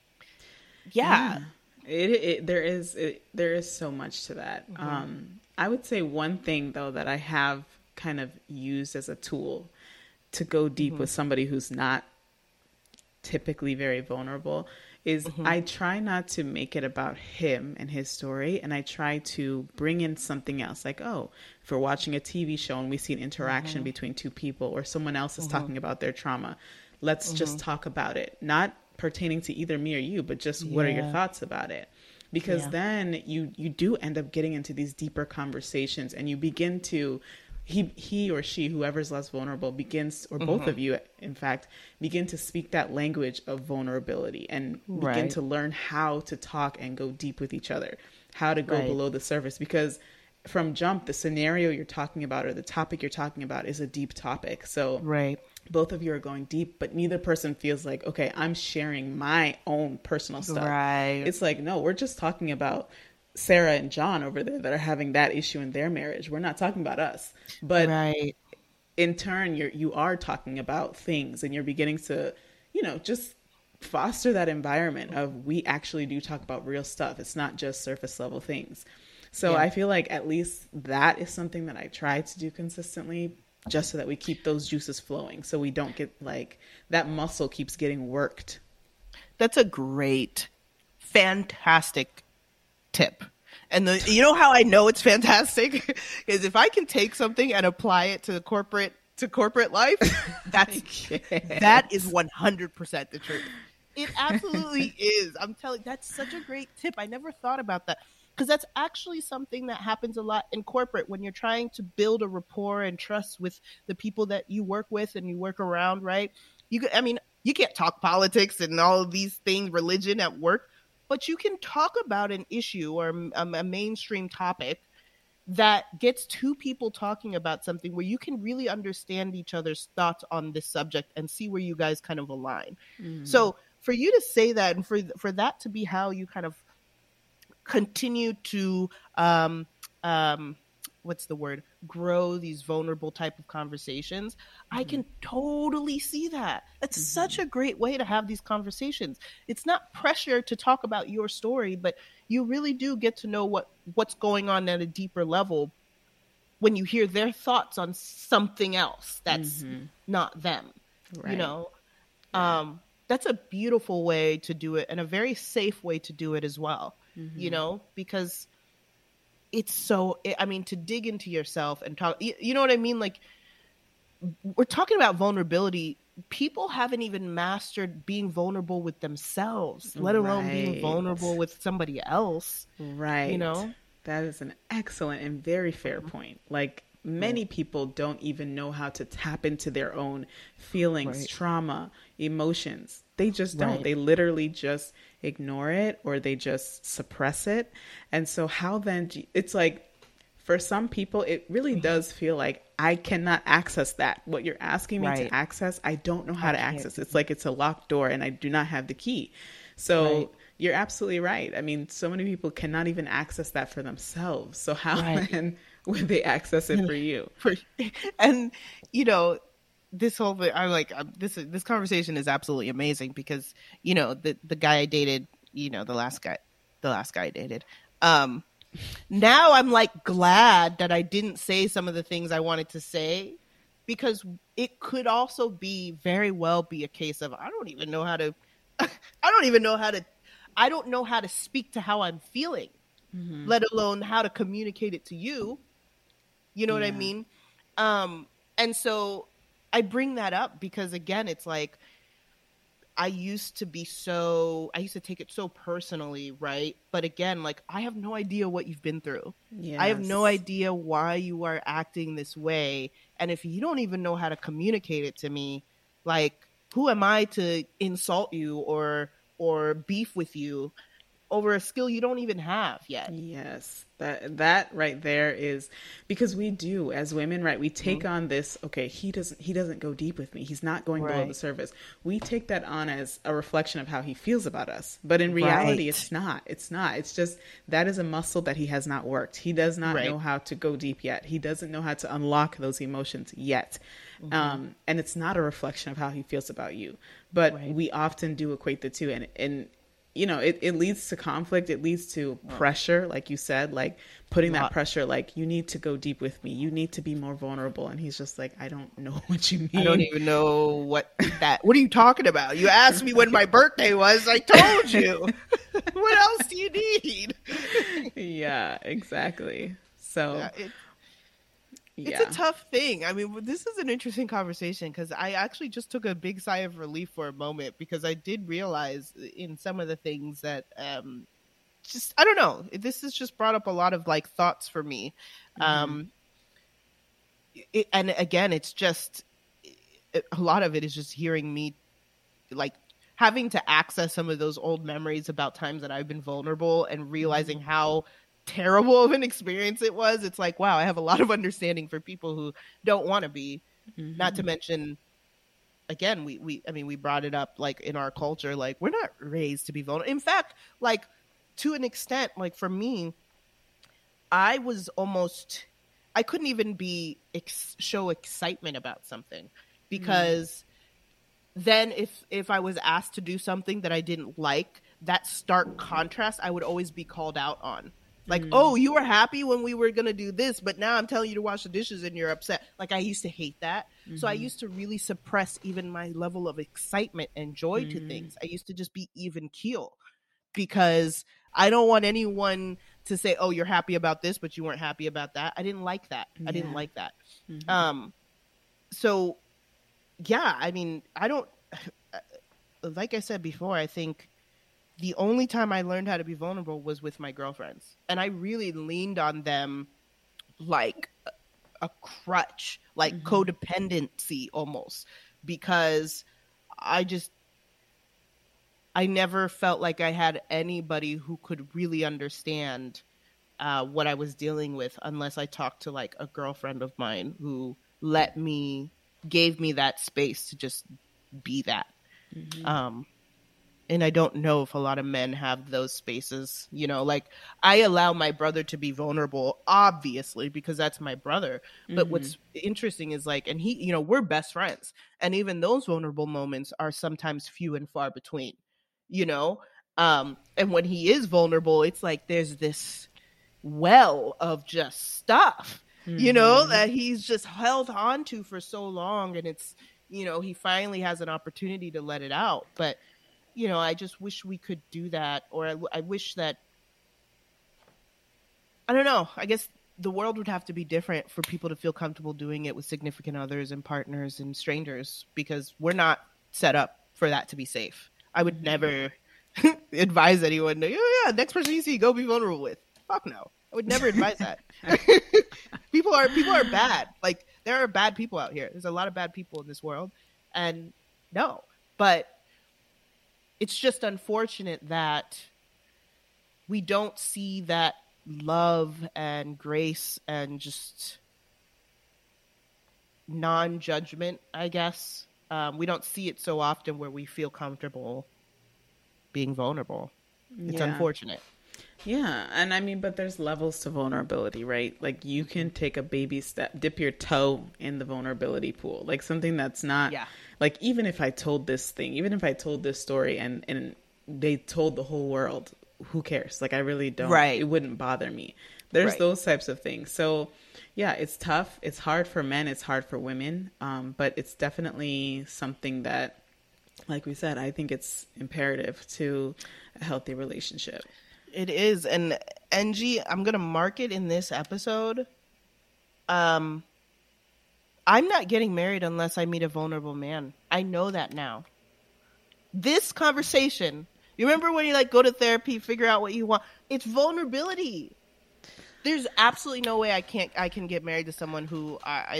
there is so much to that. I would say one thing, though, that I have kind of used as a tool to go deep with somebody who's not typically very vulnerable is I try not to make it about him and his story, and I try to bring in something else. Like, oh, if we're watching a TV show and we see an interaction between two people, or someone else is talking about their trauma, let's just talk about it. Not pertaining to either me or you, but just what are your thoughts about it? Because then you do end up getting into these deeper conversations, and you begin to he or she, whoever's less vulnerable, begins, or both of you, in fact, begin to speak that language of vulnerability, and begin to learn how to talk and go deep with each other, how to go below the surface. Because from jump, the scenario you're talking about, or the topic you're talking about, is a deep topic. So both of you are going deep, but neither person feels like, okay, I'm sharing my own personal stuff. It's like, no, we're just talking about Sarah and John over there that are having that issue in their marriage. We're not talking about us. But in turn, you are talking about things, and you're beginning to, you know, just foster that environment of, we actually do talk about real stuff. It's not just surface level things. So I feel like at least that is something that I try to do consistently, just so that we keep those juices flowing, so we don't get, like, that muscle keeps getting worked. That's a great, fantastic tip. And you know how I know it's fantastic is if I can take something and apply it to corporate life, that is 100% the truth. It absolutely is. I'm telling you, that's such a great tip. I never thought about that. because that's actually something that happens a lot in corporate when you're trying to build a rapport and trust with the people that you work with and you work around, right? I mean, you can't talk politics and all of these things, religion at work, but you can talk about an issue or a mainstream topic that gets two people talking about something where you can really understand each other's thoughts on this subject and see where you guys kind of align. So for you to say that, and for that to be how you kind of continue to what's the word, grow these vulnerable type of conversations, I can totally see that. That's such a great way to have these conversations. It's not pressure to talk about your story, but you really do get to know what's going on at a deeper level when you hear their thoughts on something else that's not them. Right. You know, that's a beautiful way to do it and a very safe way to do it as well. You know, because it's so, I mean, to dig into yourself and talk, you know what I mean? Like, we're talking about vulnerability. People haven't even mastered being vulnerable with themselves, let alone being vulnerable with somebody else. Right. You know? That is an excellent and very fair point. Like, many people don't even know how to tap into their own feelings, trauma, emotions. They just don't. They literally just ignore it or they just suppress it. And so how then, it's like, for some people, it really does feel like I cannot access that. What you're asking me to access, I don't know how to access. It's like it's a locked door and I do not have the key. So you're absolutely right. I mean, so many people cannot even access that for themselves. So how then would they access it for you? And, you know, this whole thing, I'm like, this conversation is absolutely amazing because, you know, the guy I dated, you know, the last guy I dated, now I'm like glad that I didn't say some of the things I wanted to say, because it could also very well be a case of, I don't know how to speak to how I'm feeling, let alone how to communicate it to you. You know what I mean? And so I bring that up because, again, it's like, I used to take it so personally, right? But again, like, I have no idea what you've been through. Yes. I have no idea why you are acting this way. And if you don't even know how to communicate it to me, like, who am I to insult you or beef with you over a skill you don't even have yet? Yes, that right there is, because we do, as women, right? We take on this, okay, he doesn't go deep with me. He's not going below the surface. We take that on as a reflection of how he feels about us. But in reality, it's not. It's just, that is a muscle that he has not worked. He does not know how to go deep yet. He doesn't know how to unlock those emotions yet. And it's not a reflection of how he feels about you. But we often do equate the two. And you know, it leads to conflict. It leads to pressure, like you said, like putting that pressure, like, you need to go deep with me. You need to be more vulnerable. And he's just like, I don't know what you mean. I don't even know what are you talking about? You asked me when my birthday was. I told you. What else do you need? Yeah, exactly. So it's a tough thing. I mean, this is an interesting conversation because I actually just took a big sigh of relief for a moment, because I did realize in some of the things that just, I don't know, this has just brought up a lot of like thoughts for me. And again, it's just, a lot of it is just hearing me like having to access some of those old memories about times that I've been vulnerable and realizing how terrible of an experience it was. It's like, wow, I have a lot of understanding for people who don't want to be. Not to mention, again, we brought it up, like, in our culture, like, we're not raised to be vulnerable. In fact, like, to an extent, like, for me, I couldn't even show excitement about something, because then if I was asked to do something that I didn't like, that stark contrast, I would always be called out on. Like, oh, you were happy when we were going to do this, but now I'm telling you to wash the dishes and you're upset. Like, I used to hate that. So I used to really suppress even my level of excitement and joy to things. I used to just be even keel, because I don't want anyone to say, oh, you're happy about this, but you weren't happy about that. I didn't like that. I didn't like that. So, yeah, I mean, I don't, like I said before, I think the only time I learned how to be vulnerable was with my girlfriends. And I really leaned on them like a crutch, like codependency almost, because I never felt like I had anybody who could really understand what I was dealing with unless I talked to like a girlfriend of mine who gave me that space to just be that. And I don't know if a lot of men have those spaces, you know, like I allow my brother to be vulnerable, obviously, because that's my brother. But what's interesting is like, and he, you know, we're best friends. And even those vulnerable moments are sometimes few and far between, you know? And when he is vulnerable, it's like there's this well of just stuff, you know, that he's just held on to for so long. And it's, you know, he finally has an opportunity to let it out. But you know, I just wish we could do that, or I wish that, I don't know, I guess the world would have to be different for people to feel comfortable doing it with significant others and partners and strangers, because we're not set up for that to be safe. I would never advise anyone to, yeah, next person you see, go be vulnerable with. Fuck no. I would never advise that. People are bad. Like, there are bad people out here. There's a lot of bad people in this world. And no, but it's just unfortunate that we don't see that love and grace and just non-judgment, I guess. We don't see it so often where we feel comfortable being vulnerable. It's unfortunate. Yeah. And I mean, but there's levels to vulnerability, right? Like you can take a baby step, dip your toe in the vulnerability pool, like something that's not like, even if I told this story and they told the whole world, who cares? Like, I really don't, it wouldn't bother me. There's those types of things. So yeah, it's tough. It's hard for men. It's hard for women. But it's definitely something that, like we said, I think it's imperative to a healthy relationship. It is. And Angie, I'm going to mark it in this episode. I'm not getting married unless I meet a vulnerable man. I know that now. This conversation, you remember when you like go to therapy, figure out what you want? It's vulnerability. There's absolutely no way I can get married to someone who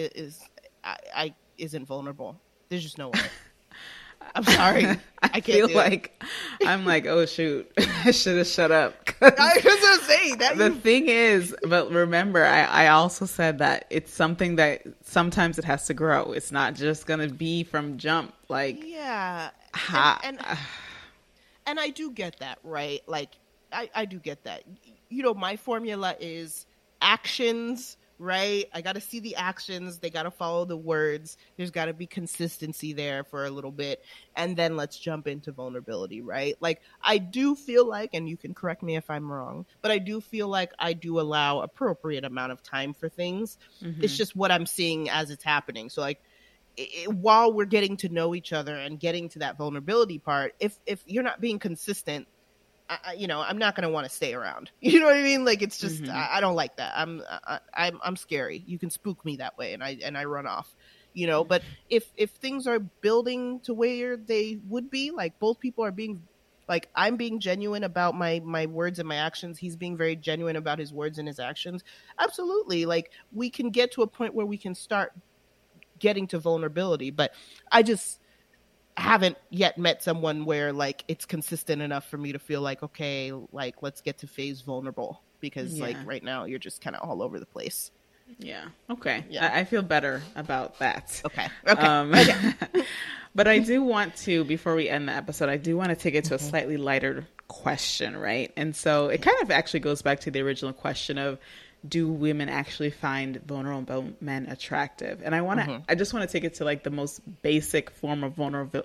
isn't vulnerable. There's just no way. I'm sorry. I feel like I'm like, oh shoot, I should have shut up. I was gonna say that. The thing is, but remember, I also said that it's something that sometimes it has to grow. It's not just gonna be from jump. Like, yeah, and I do get that, right? Like, I do get that. You know, my formula is actions. Right? I got to see the actions. They got to follow the words. There's got to be consistency there for a little bit. And then let's jump into vulnerability, right? Like, I do feel like, and you can correct me if I'm wrong, but I do feel like I do allow appropriate amount of time for things. It's just what I'm seeing as it's happening. So like, while we're getting to know each other and getting to that vulnerability part, if you're not being consistent, you know, I'm not going to want to stay around. You know what I mean? Like, it's just, I don't like that. I'm scary. You can spook me that way. And I run off, you know, but if things are building to where they would be, like both people are being, like, I'm being genuine about my words and my actions. He's being very genuine about his words and his actions. Absolutely. Like, we can get to a point where we can start getting to vulnerability, but I just haven't yet met someone where like it's consistent enough for me to feel like, okay, like let's get to phase vulnerable, because like right now you're just kind of all over the place. Okay. I feel better about that. Okay. But I do want to, before we end the episode, I do want to take it to a slightly lighter question, right? And so it kind of actually goes back to the original question of, do women actually find vulnerable men attractive? And I just want to take it to like the most basic form of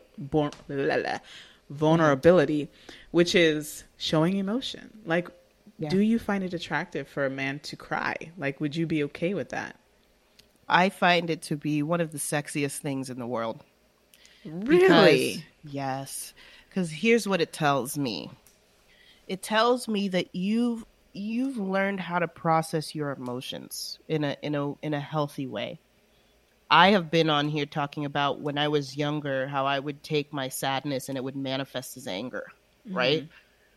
vulnerability, which is showing emotion. Like, do you find it attractive for a man to cry? Like, would you be okay with that? I find it to be one of the sexiest things in the world. Really? Yes. Because here's what it tells me. It tells me that you've learned how to process your emotions in a healthy way. I have been on here talking about when I was younger, how I would take my sadness and it would manifest as anger, right?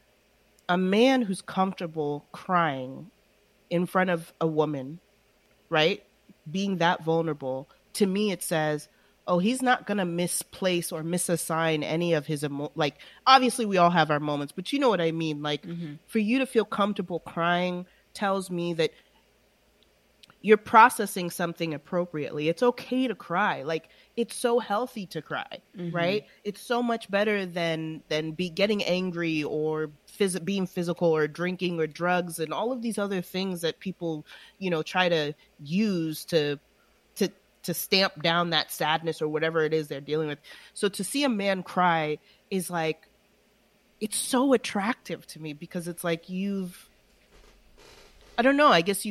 a man who's comfortable crying in front of a woman, right? Being that vulnerable, to me, it says, oh, he's not going to misplace or misassign any of his like, obviously we all have our moments, but you know what I mean? Like, for you to feel comfortable crying tells me that you're processing something appropriately. It's okay to cry. Like, it's so healthy to cry, right? It's so much better than be getting angry or being physical or drinking or drugs and all of these other things that people, you know, try to use to stamp down that sadness or whatever it is they're dealing with. So to see a man cry is like, it's so attractive to me, because it's like, I don't know, I guess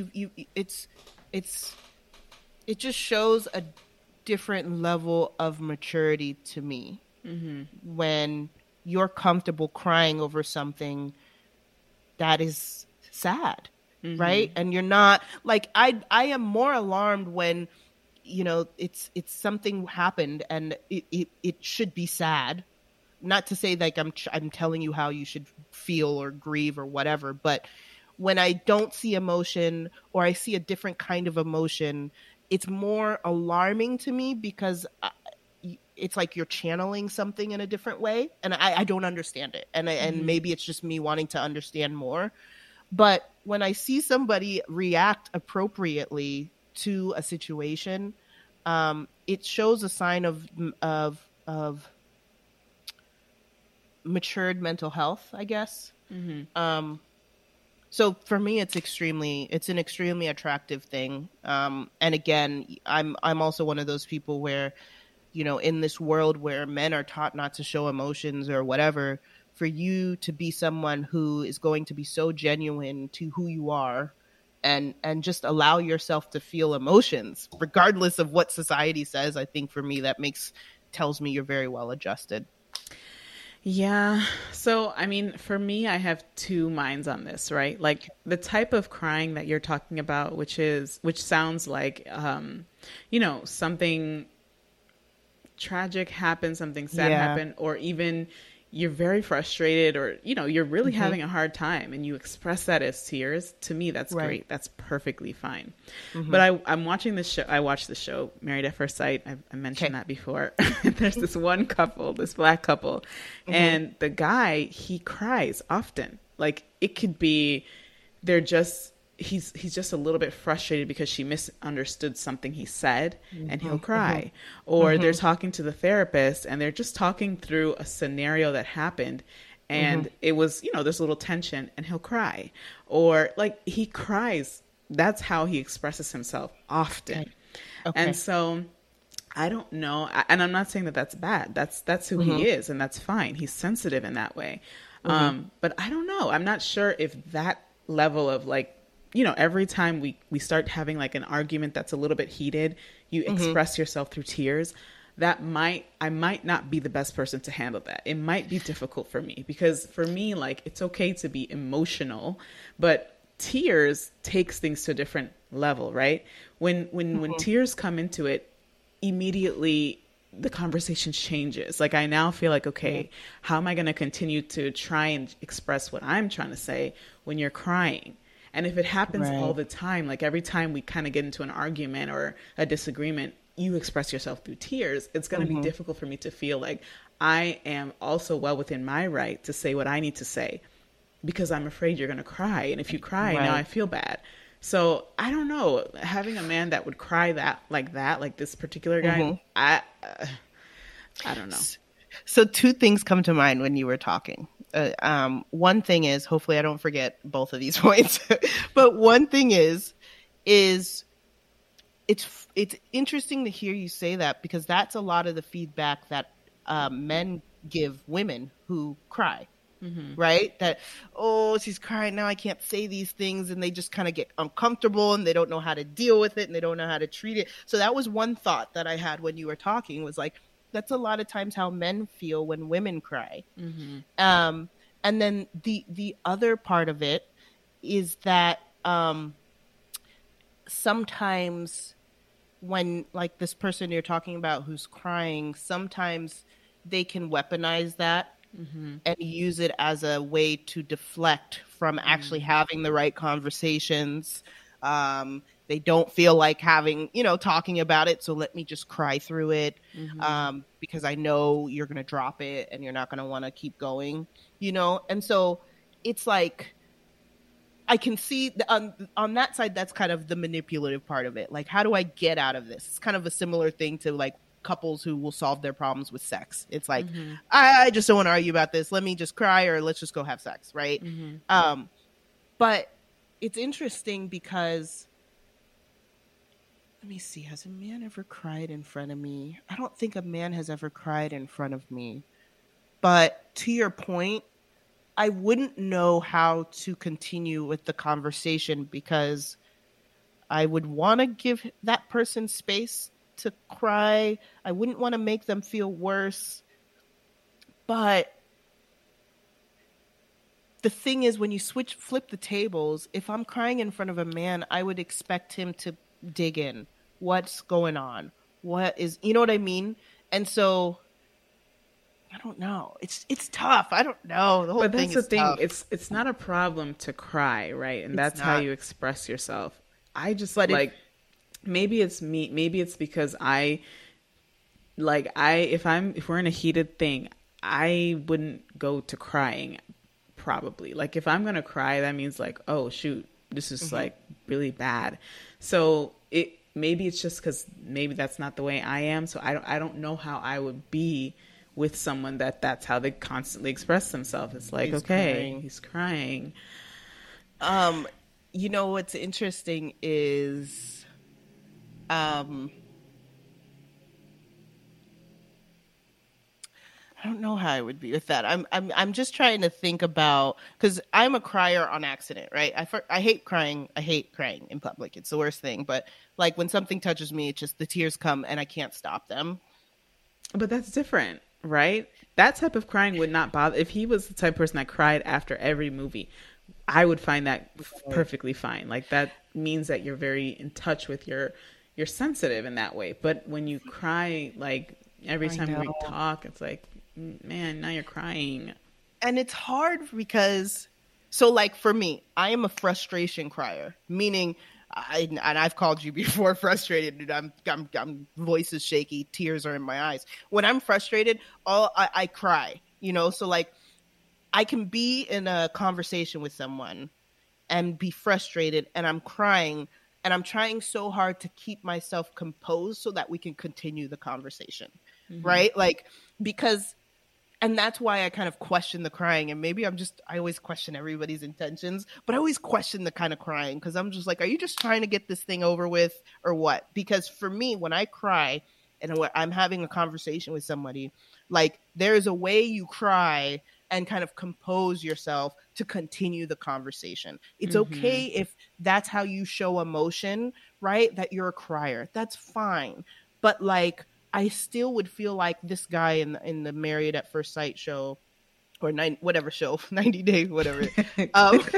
it just shows a different level of maturity to me when you're comfortable crying over something that is sad, right? And you're not like, I am more alarmed when, you know, it's something happened and it should be sad. Not to say like I'm telling you how you should feel or grieve or whatever, but when I don't see emotion or I see a different kind of emotion, it's more alarming to me, because it's like you're channeling something in a different way, and I don't understand it. And maybe it's just me wanting to understand more. But when I see somebody react appropriately to a situation, it shows a sign of matured mental health, I guess. So for me, it's an extremely attractive thing. And again, I'm also one of those people where, you know, in this world where men are taught not to show emotions or whatever, for you to be someone who is going to be so genuine to who you are and just allow yourself to feel emotions, regardless of what society says, I think for me, tells me you're very well adjusted. Yeah. So, I mean, for me, I have two minds on this, right? Like the type of crying that you're talking about, which sounds like, you know, something tragic happened, something sad happened, or even you're very frustrated, or, you know, you're really having a hard time and you express that as tears. To me, that's great. That's perfectly fine. But I'm watching this show. I watched the show Married at First Sight. I mentioned that before. There's this one couple, this Black couple, and the guy, he cries often. Like, it could be he's just a little bit frustrated because she misunderstood something he said, and he'll cry. Or they're talking to the therapist and they're just talking through a scenario that happened, and it was, you know, there's a little tension, and he'll cry. Or like, he cries. That's how he expresses himself often. And so I don't know. And I'm not saying that that's bad. That's who he is, and that's fine. He's sensitive in that way. But I don't know. I'm not sure if that level of, like, you know, every time we start having like an argument that's a little bit heated, you express yourself through tears. I might not be the best person to handle that. It might be difficult for me, because for me, like, it's okay to be emotional, but tears takes things to a different level, right? When tears come into it, immediately the conversation changes. Like, I now feel like, okay, how am I going to continue to try and express what I'm trying to say when you're crying? And if it happens all the time, like every time we kind of get into an argument or a disagreement, you express yourself through tears, it's going to be difficult for me to feel like I am also well within my right to say what I need to say, because I'm afraid you're going to cry. And if you cry, now I feel bad. So I don't know, having a man that would cry like this particular guy, I don't know. So two things come to mind when you were talking. One thing is, hopefully I don't forget both of these points, but one thing is it's interesting to hear you say that, because that's a lot of the feedback that men give women who cry. Right? That, oh, she's crying now, I can't say these things, and they just kind of get uncomfortable and they don't know how to deal with it and they don't know how to treat it. So that was one thought that I had when you were talking, was like, that's a lot of times how men feel when women cry. And then the other part of it is that sometimes when, like, this person you're talking about who's crying, sometimes they can weaponize that and use it as a way to deflect from actually having the right conversations. They don't feel like having, talking about it. So let me just cry through it, because I know you're going to drop it and you're not going to want to keep going, And so it's like, I can see on that side, that's kind of the manipulative part of it. Like, how do I get out of this? It's kind of a similar thing to like couples who will solve their problems with sex. It's like, I just don't want to argue about this. Let me just cry, or let's just go have sex. Right. But it's interesting because, let me see, has a man ever cried in front of me? I don't think a man has ever cried in front of me. But to your point, I wouldn't know how to continue with the conversation because I would want to give that person space to cry. I wouldn't want to make them feel worse. But the thing is, when you flip the tables, if I'm crying in front of a man, I would expect him to dig in. What's going on? What is, you know what I mean? And so I don't know. It's tough. I don't know. The whole but thing that's is the thing. tough. It's not a problem to cry, right? And that's how you express yourself. I just maybe it's me. Maybe it's because if we're in a heated thing, I wouldn't go to crying. Probably, like, if I'm gonna cry, that means like, oh shoot, this is like really bad. So maybe it's just because maybe that's not the way I am. So I don't know how I would be with someone that's how they constantly express themselves. It's like, he's crying. What's interesting is, I don't know how I would be with that. I'm just trying to think about, because I'm a crier on accident, right? I hate crying. I hate crying in public. It's the worst thing. But like when something touches me, it's just the tears come and I can't stop them. But that's different, right? That type of crying would not bother. If he was the type of person that cried after every movie, I would find that perfectly fine. Like, that means that you're very in touch with you're sensitive in that way. But when you cry, like every time we talk, it's like, man, now you're crying. And it's hard because, so like for me, I am a frustration crier, meaning I've called you before frustrated. I'm voice is shaky, tears are in my eyes. When I'm frustrated, I cry, so like I can be in a conversation with someone and be frustrated and I'm crying and I'm trying so hard to keep myself composed so that we can continue the conversation. Right? Like, because, and that's why I kind of question the crying. And maybe I always question everybody's intentions, but I always question the kind of crying because I'm just like, are you just trying to get this thing over with or what? Because for me, when I cry and I'm having a conversation with somebody, like, there's a way you cry and kind of compose yourself to continue the conversation. It's okay if that's how you show emotion, right? That you're a crier. That's fine. But like, I still would feel like this guy in the Married at First Sight show, or 90 days, whatever. They're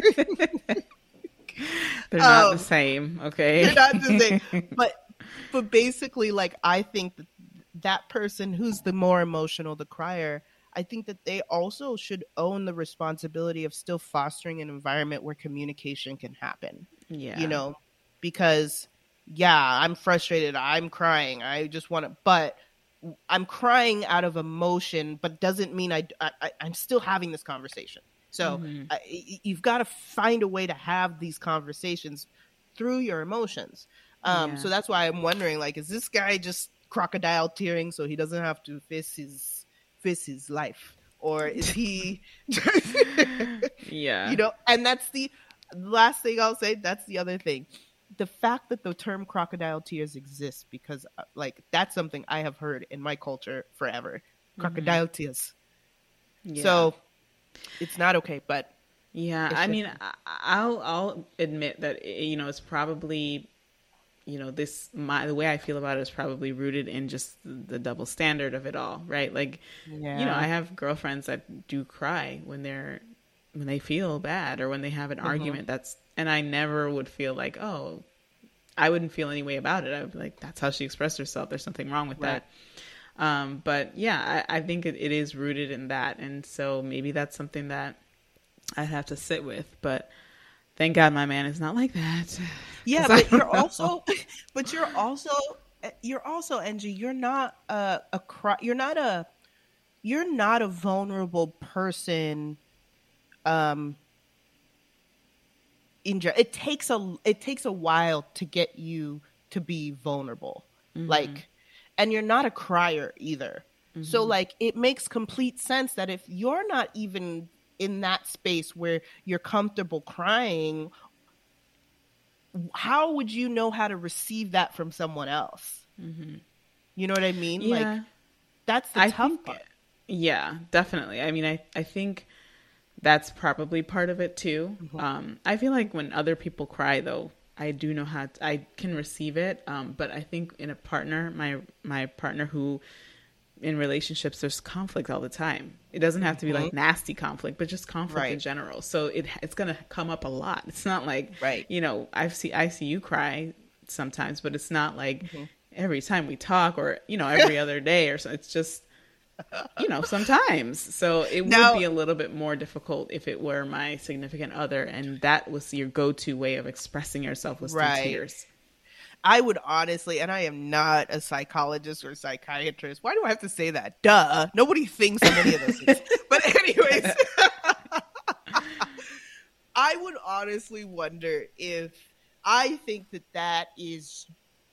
not the same, okay? They're not the same. But basically, like, I think that person who's the more emotional, the crier, I think that they also should own the responsibility of still fostering an environment where communication can happen. Yeah. Because I'm frustrated. I'm crying. I just want to, but I'm crying out of emotion, but doesn't mean I'm still having this conversation. So you've got to find a way to have these conversations through your emotions. So that's why I'm wondering, like, is this guy just crocodile tearing so he doesn't have to face his life, or is he and that's the last thing I'll say. That's the other thing, the fact that the term crocodile tears exists, because like, that's something I have heard in my culture forever. Crocodile tears. So it's not okay, but I mean, I'll admit that, it's probably, the way I feel about it is probably rooted in just the double standard of it all, right? Like, I have girlfriends that do cry when they feel bad or when they have an argument. And I never would feel like, I wouldn't feel any way about it. I would be like, that's how she expressed herself. There's something wrong with that. But yeah, I think it is rooted in that. And so maybe that's something that I have to sit with. But thank God my man is not like that. Yeah, but you're also, Angie, you're not you're not a vulnerable person. It takes a while to get you to be vulnerable. Like, and you're not a crier either. So like, it makes complete sense that if you're not even in that space where you're comfortable crying, how would you know how to receive that from someone else? You know what I mean? Yeah. Like, that's the tough part. Yeah, definitely. I mean, I think that's probably part of it too. I feel like when other people cry, though, I do know I can receive it. But I think in a partner, my partner who in relationships, there's conflict all the time. It doesn't have to be like nasty conflict, but just conflict in general. So it's going to come up a lot. It's not like, you know, I see you cry sometimes, but it's not like every time we talk or, you know, every other day or so. It's just, you know, sometimes. So it would be a little bit more difficult if it were my significant other and that was your go-to way of expressing yourself was through tears. I would honestly, and I am not a psychologist or psychiatrist. Why do I have to say that? Duh. Nobody thinks of any of those things. But anyways, I would honestly wonder if I think that is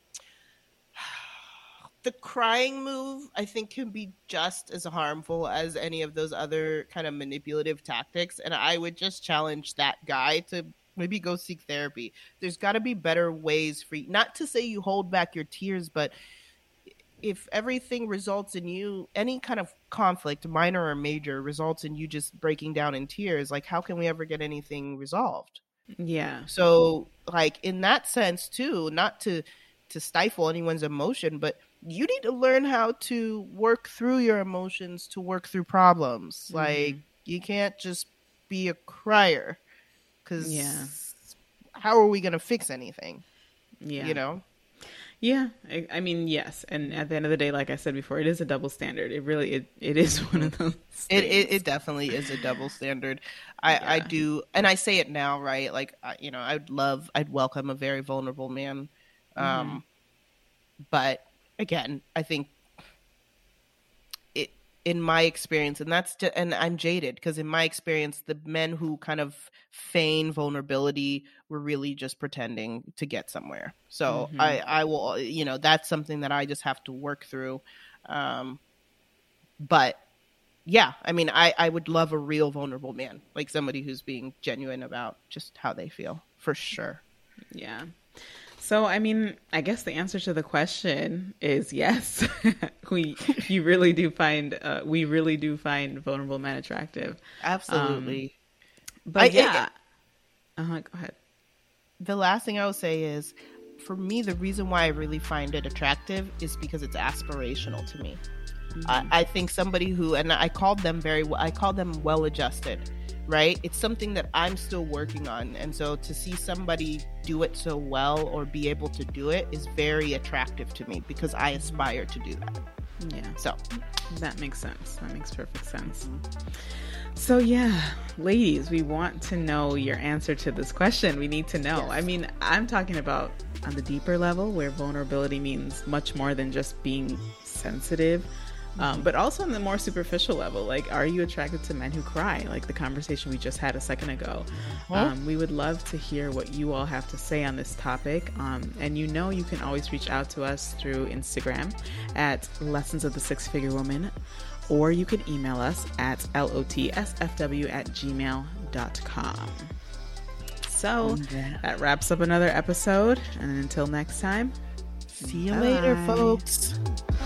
the crying move, I think can be just as harmful as any of those other kind of manipulative tactics. And I would just challenge that guy to maybe go seek therapy. There's got to be better ways for you. Not to say you hold back your tears, but if everything results in you, any kind of conflict, minor or major, results in you just breaking down in tears, like how can we ever get anything resolved? Yeah. So like in that sense too, not to stifle anyone's emotion, but you need to learn how to work through your emotions to work through problems. Like you can't just be a crier. Because how are we going to fix anything? You know? Yeah. I mean, yes. And at the end of the day, like I said before, it is a double standard. It really, it is one of those things. It definitely is a double standard. I do. And I say it now, right? Like, you know, I'd welcome a very vulnerable man. But again, I think in my experience, and I'm jaded because in my experience, the men who kind of feign vulnerability were really just pretending to get somewhere. So I will, you know, that's something that I just have to work through. But yeah, I mean, I would love a real vulnerable man, like somebody who's being genuine about just how they feel, for sure. Yeah. So, I mean, I guess the answer to the question is yes. we really do find vulnerable men attractive. Absolutely. But go ahead. The last thing I will say is, for me, the reason why I really find it attractive is because it's aspirational to me. I think somebody who, and I called them well-adjusted. Right? It's something that I'm still working on. And so to see somebody do it so well or be able to do it is very attractive to me because I aspire to do that. Yeah. So that makes sense. That makes perfect sense. So yeah, ladies, we want to know your answer to this question. We need to know. Yes. I mean, I'm talking about on the deeper level where vulnerability means much more than just being sensitive. But also on the more superficial level, like, are you attracted to men who cry? Like the conversation we just had a second ago. We would love to hear what you all have to say on this topic. And you know, you can always reach out to us through Instagram at Lessons of the Six Figure Woman, or you can email us at lotsfw@gmail.com. So that wraps up another episode. And until next time, see you later, folks.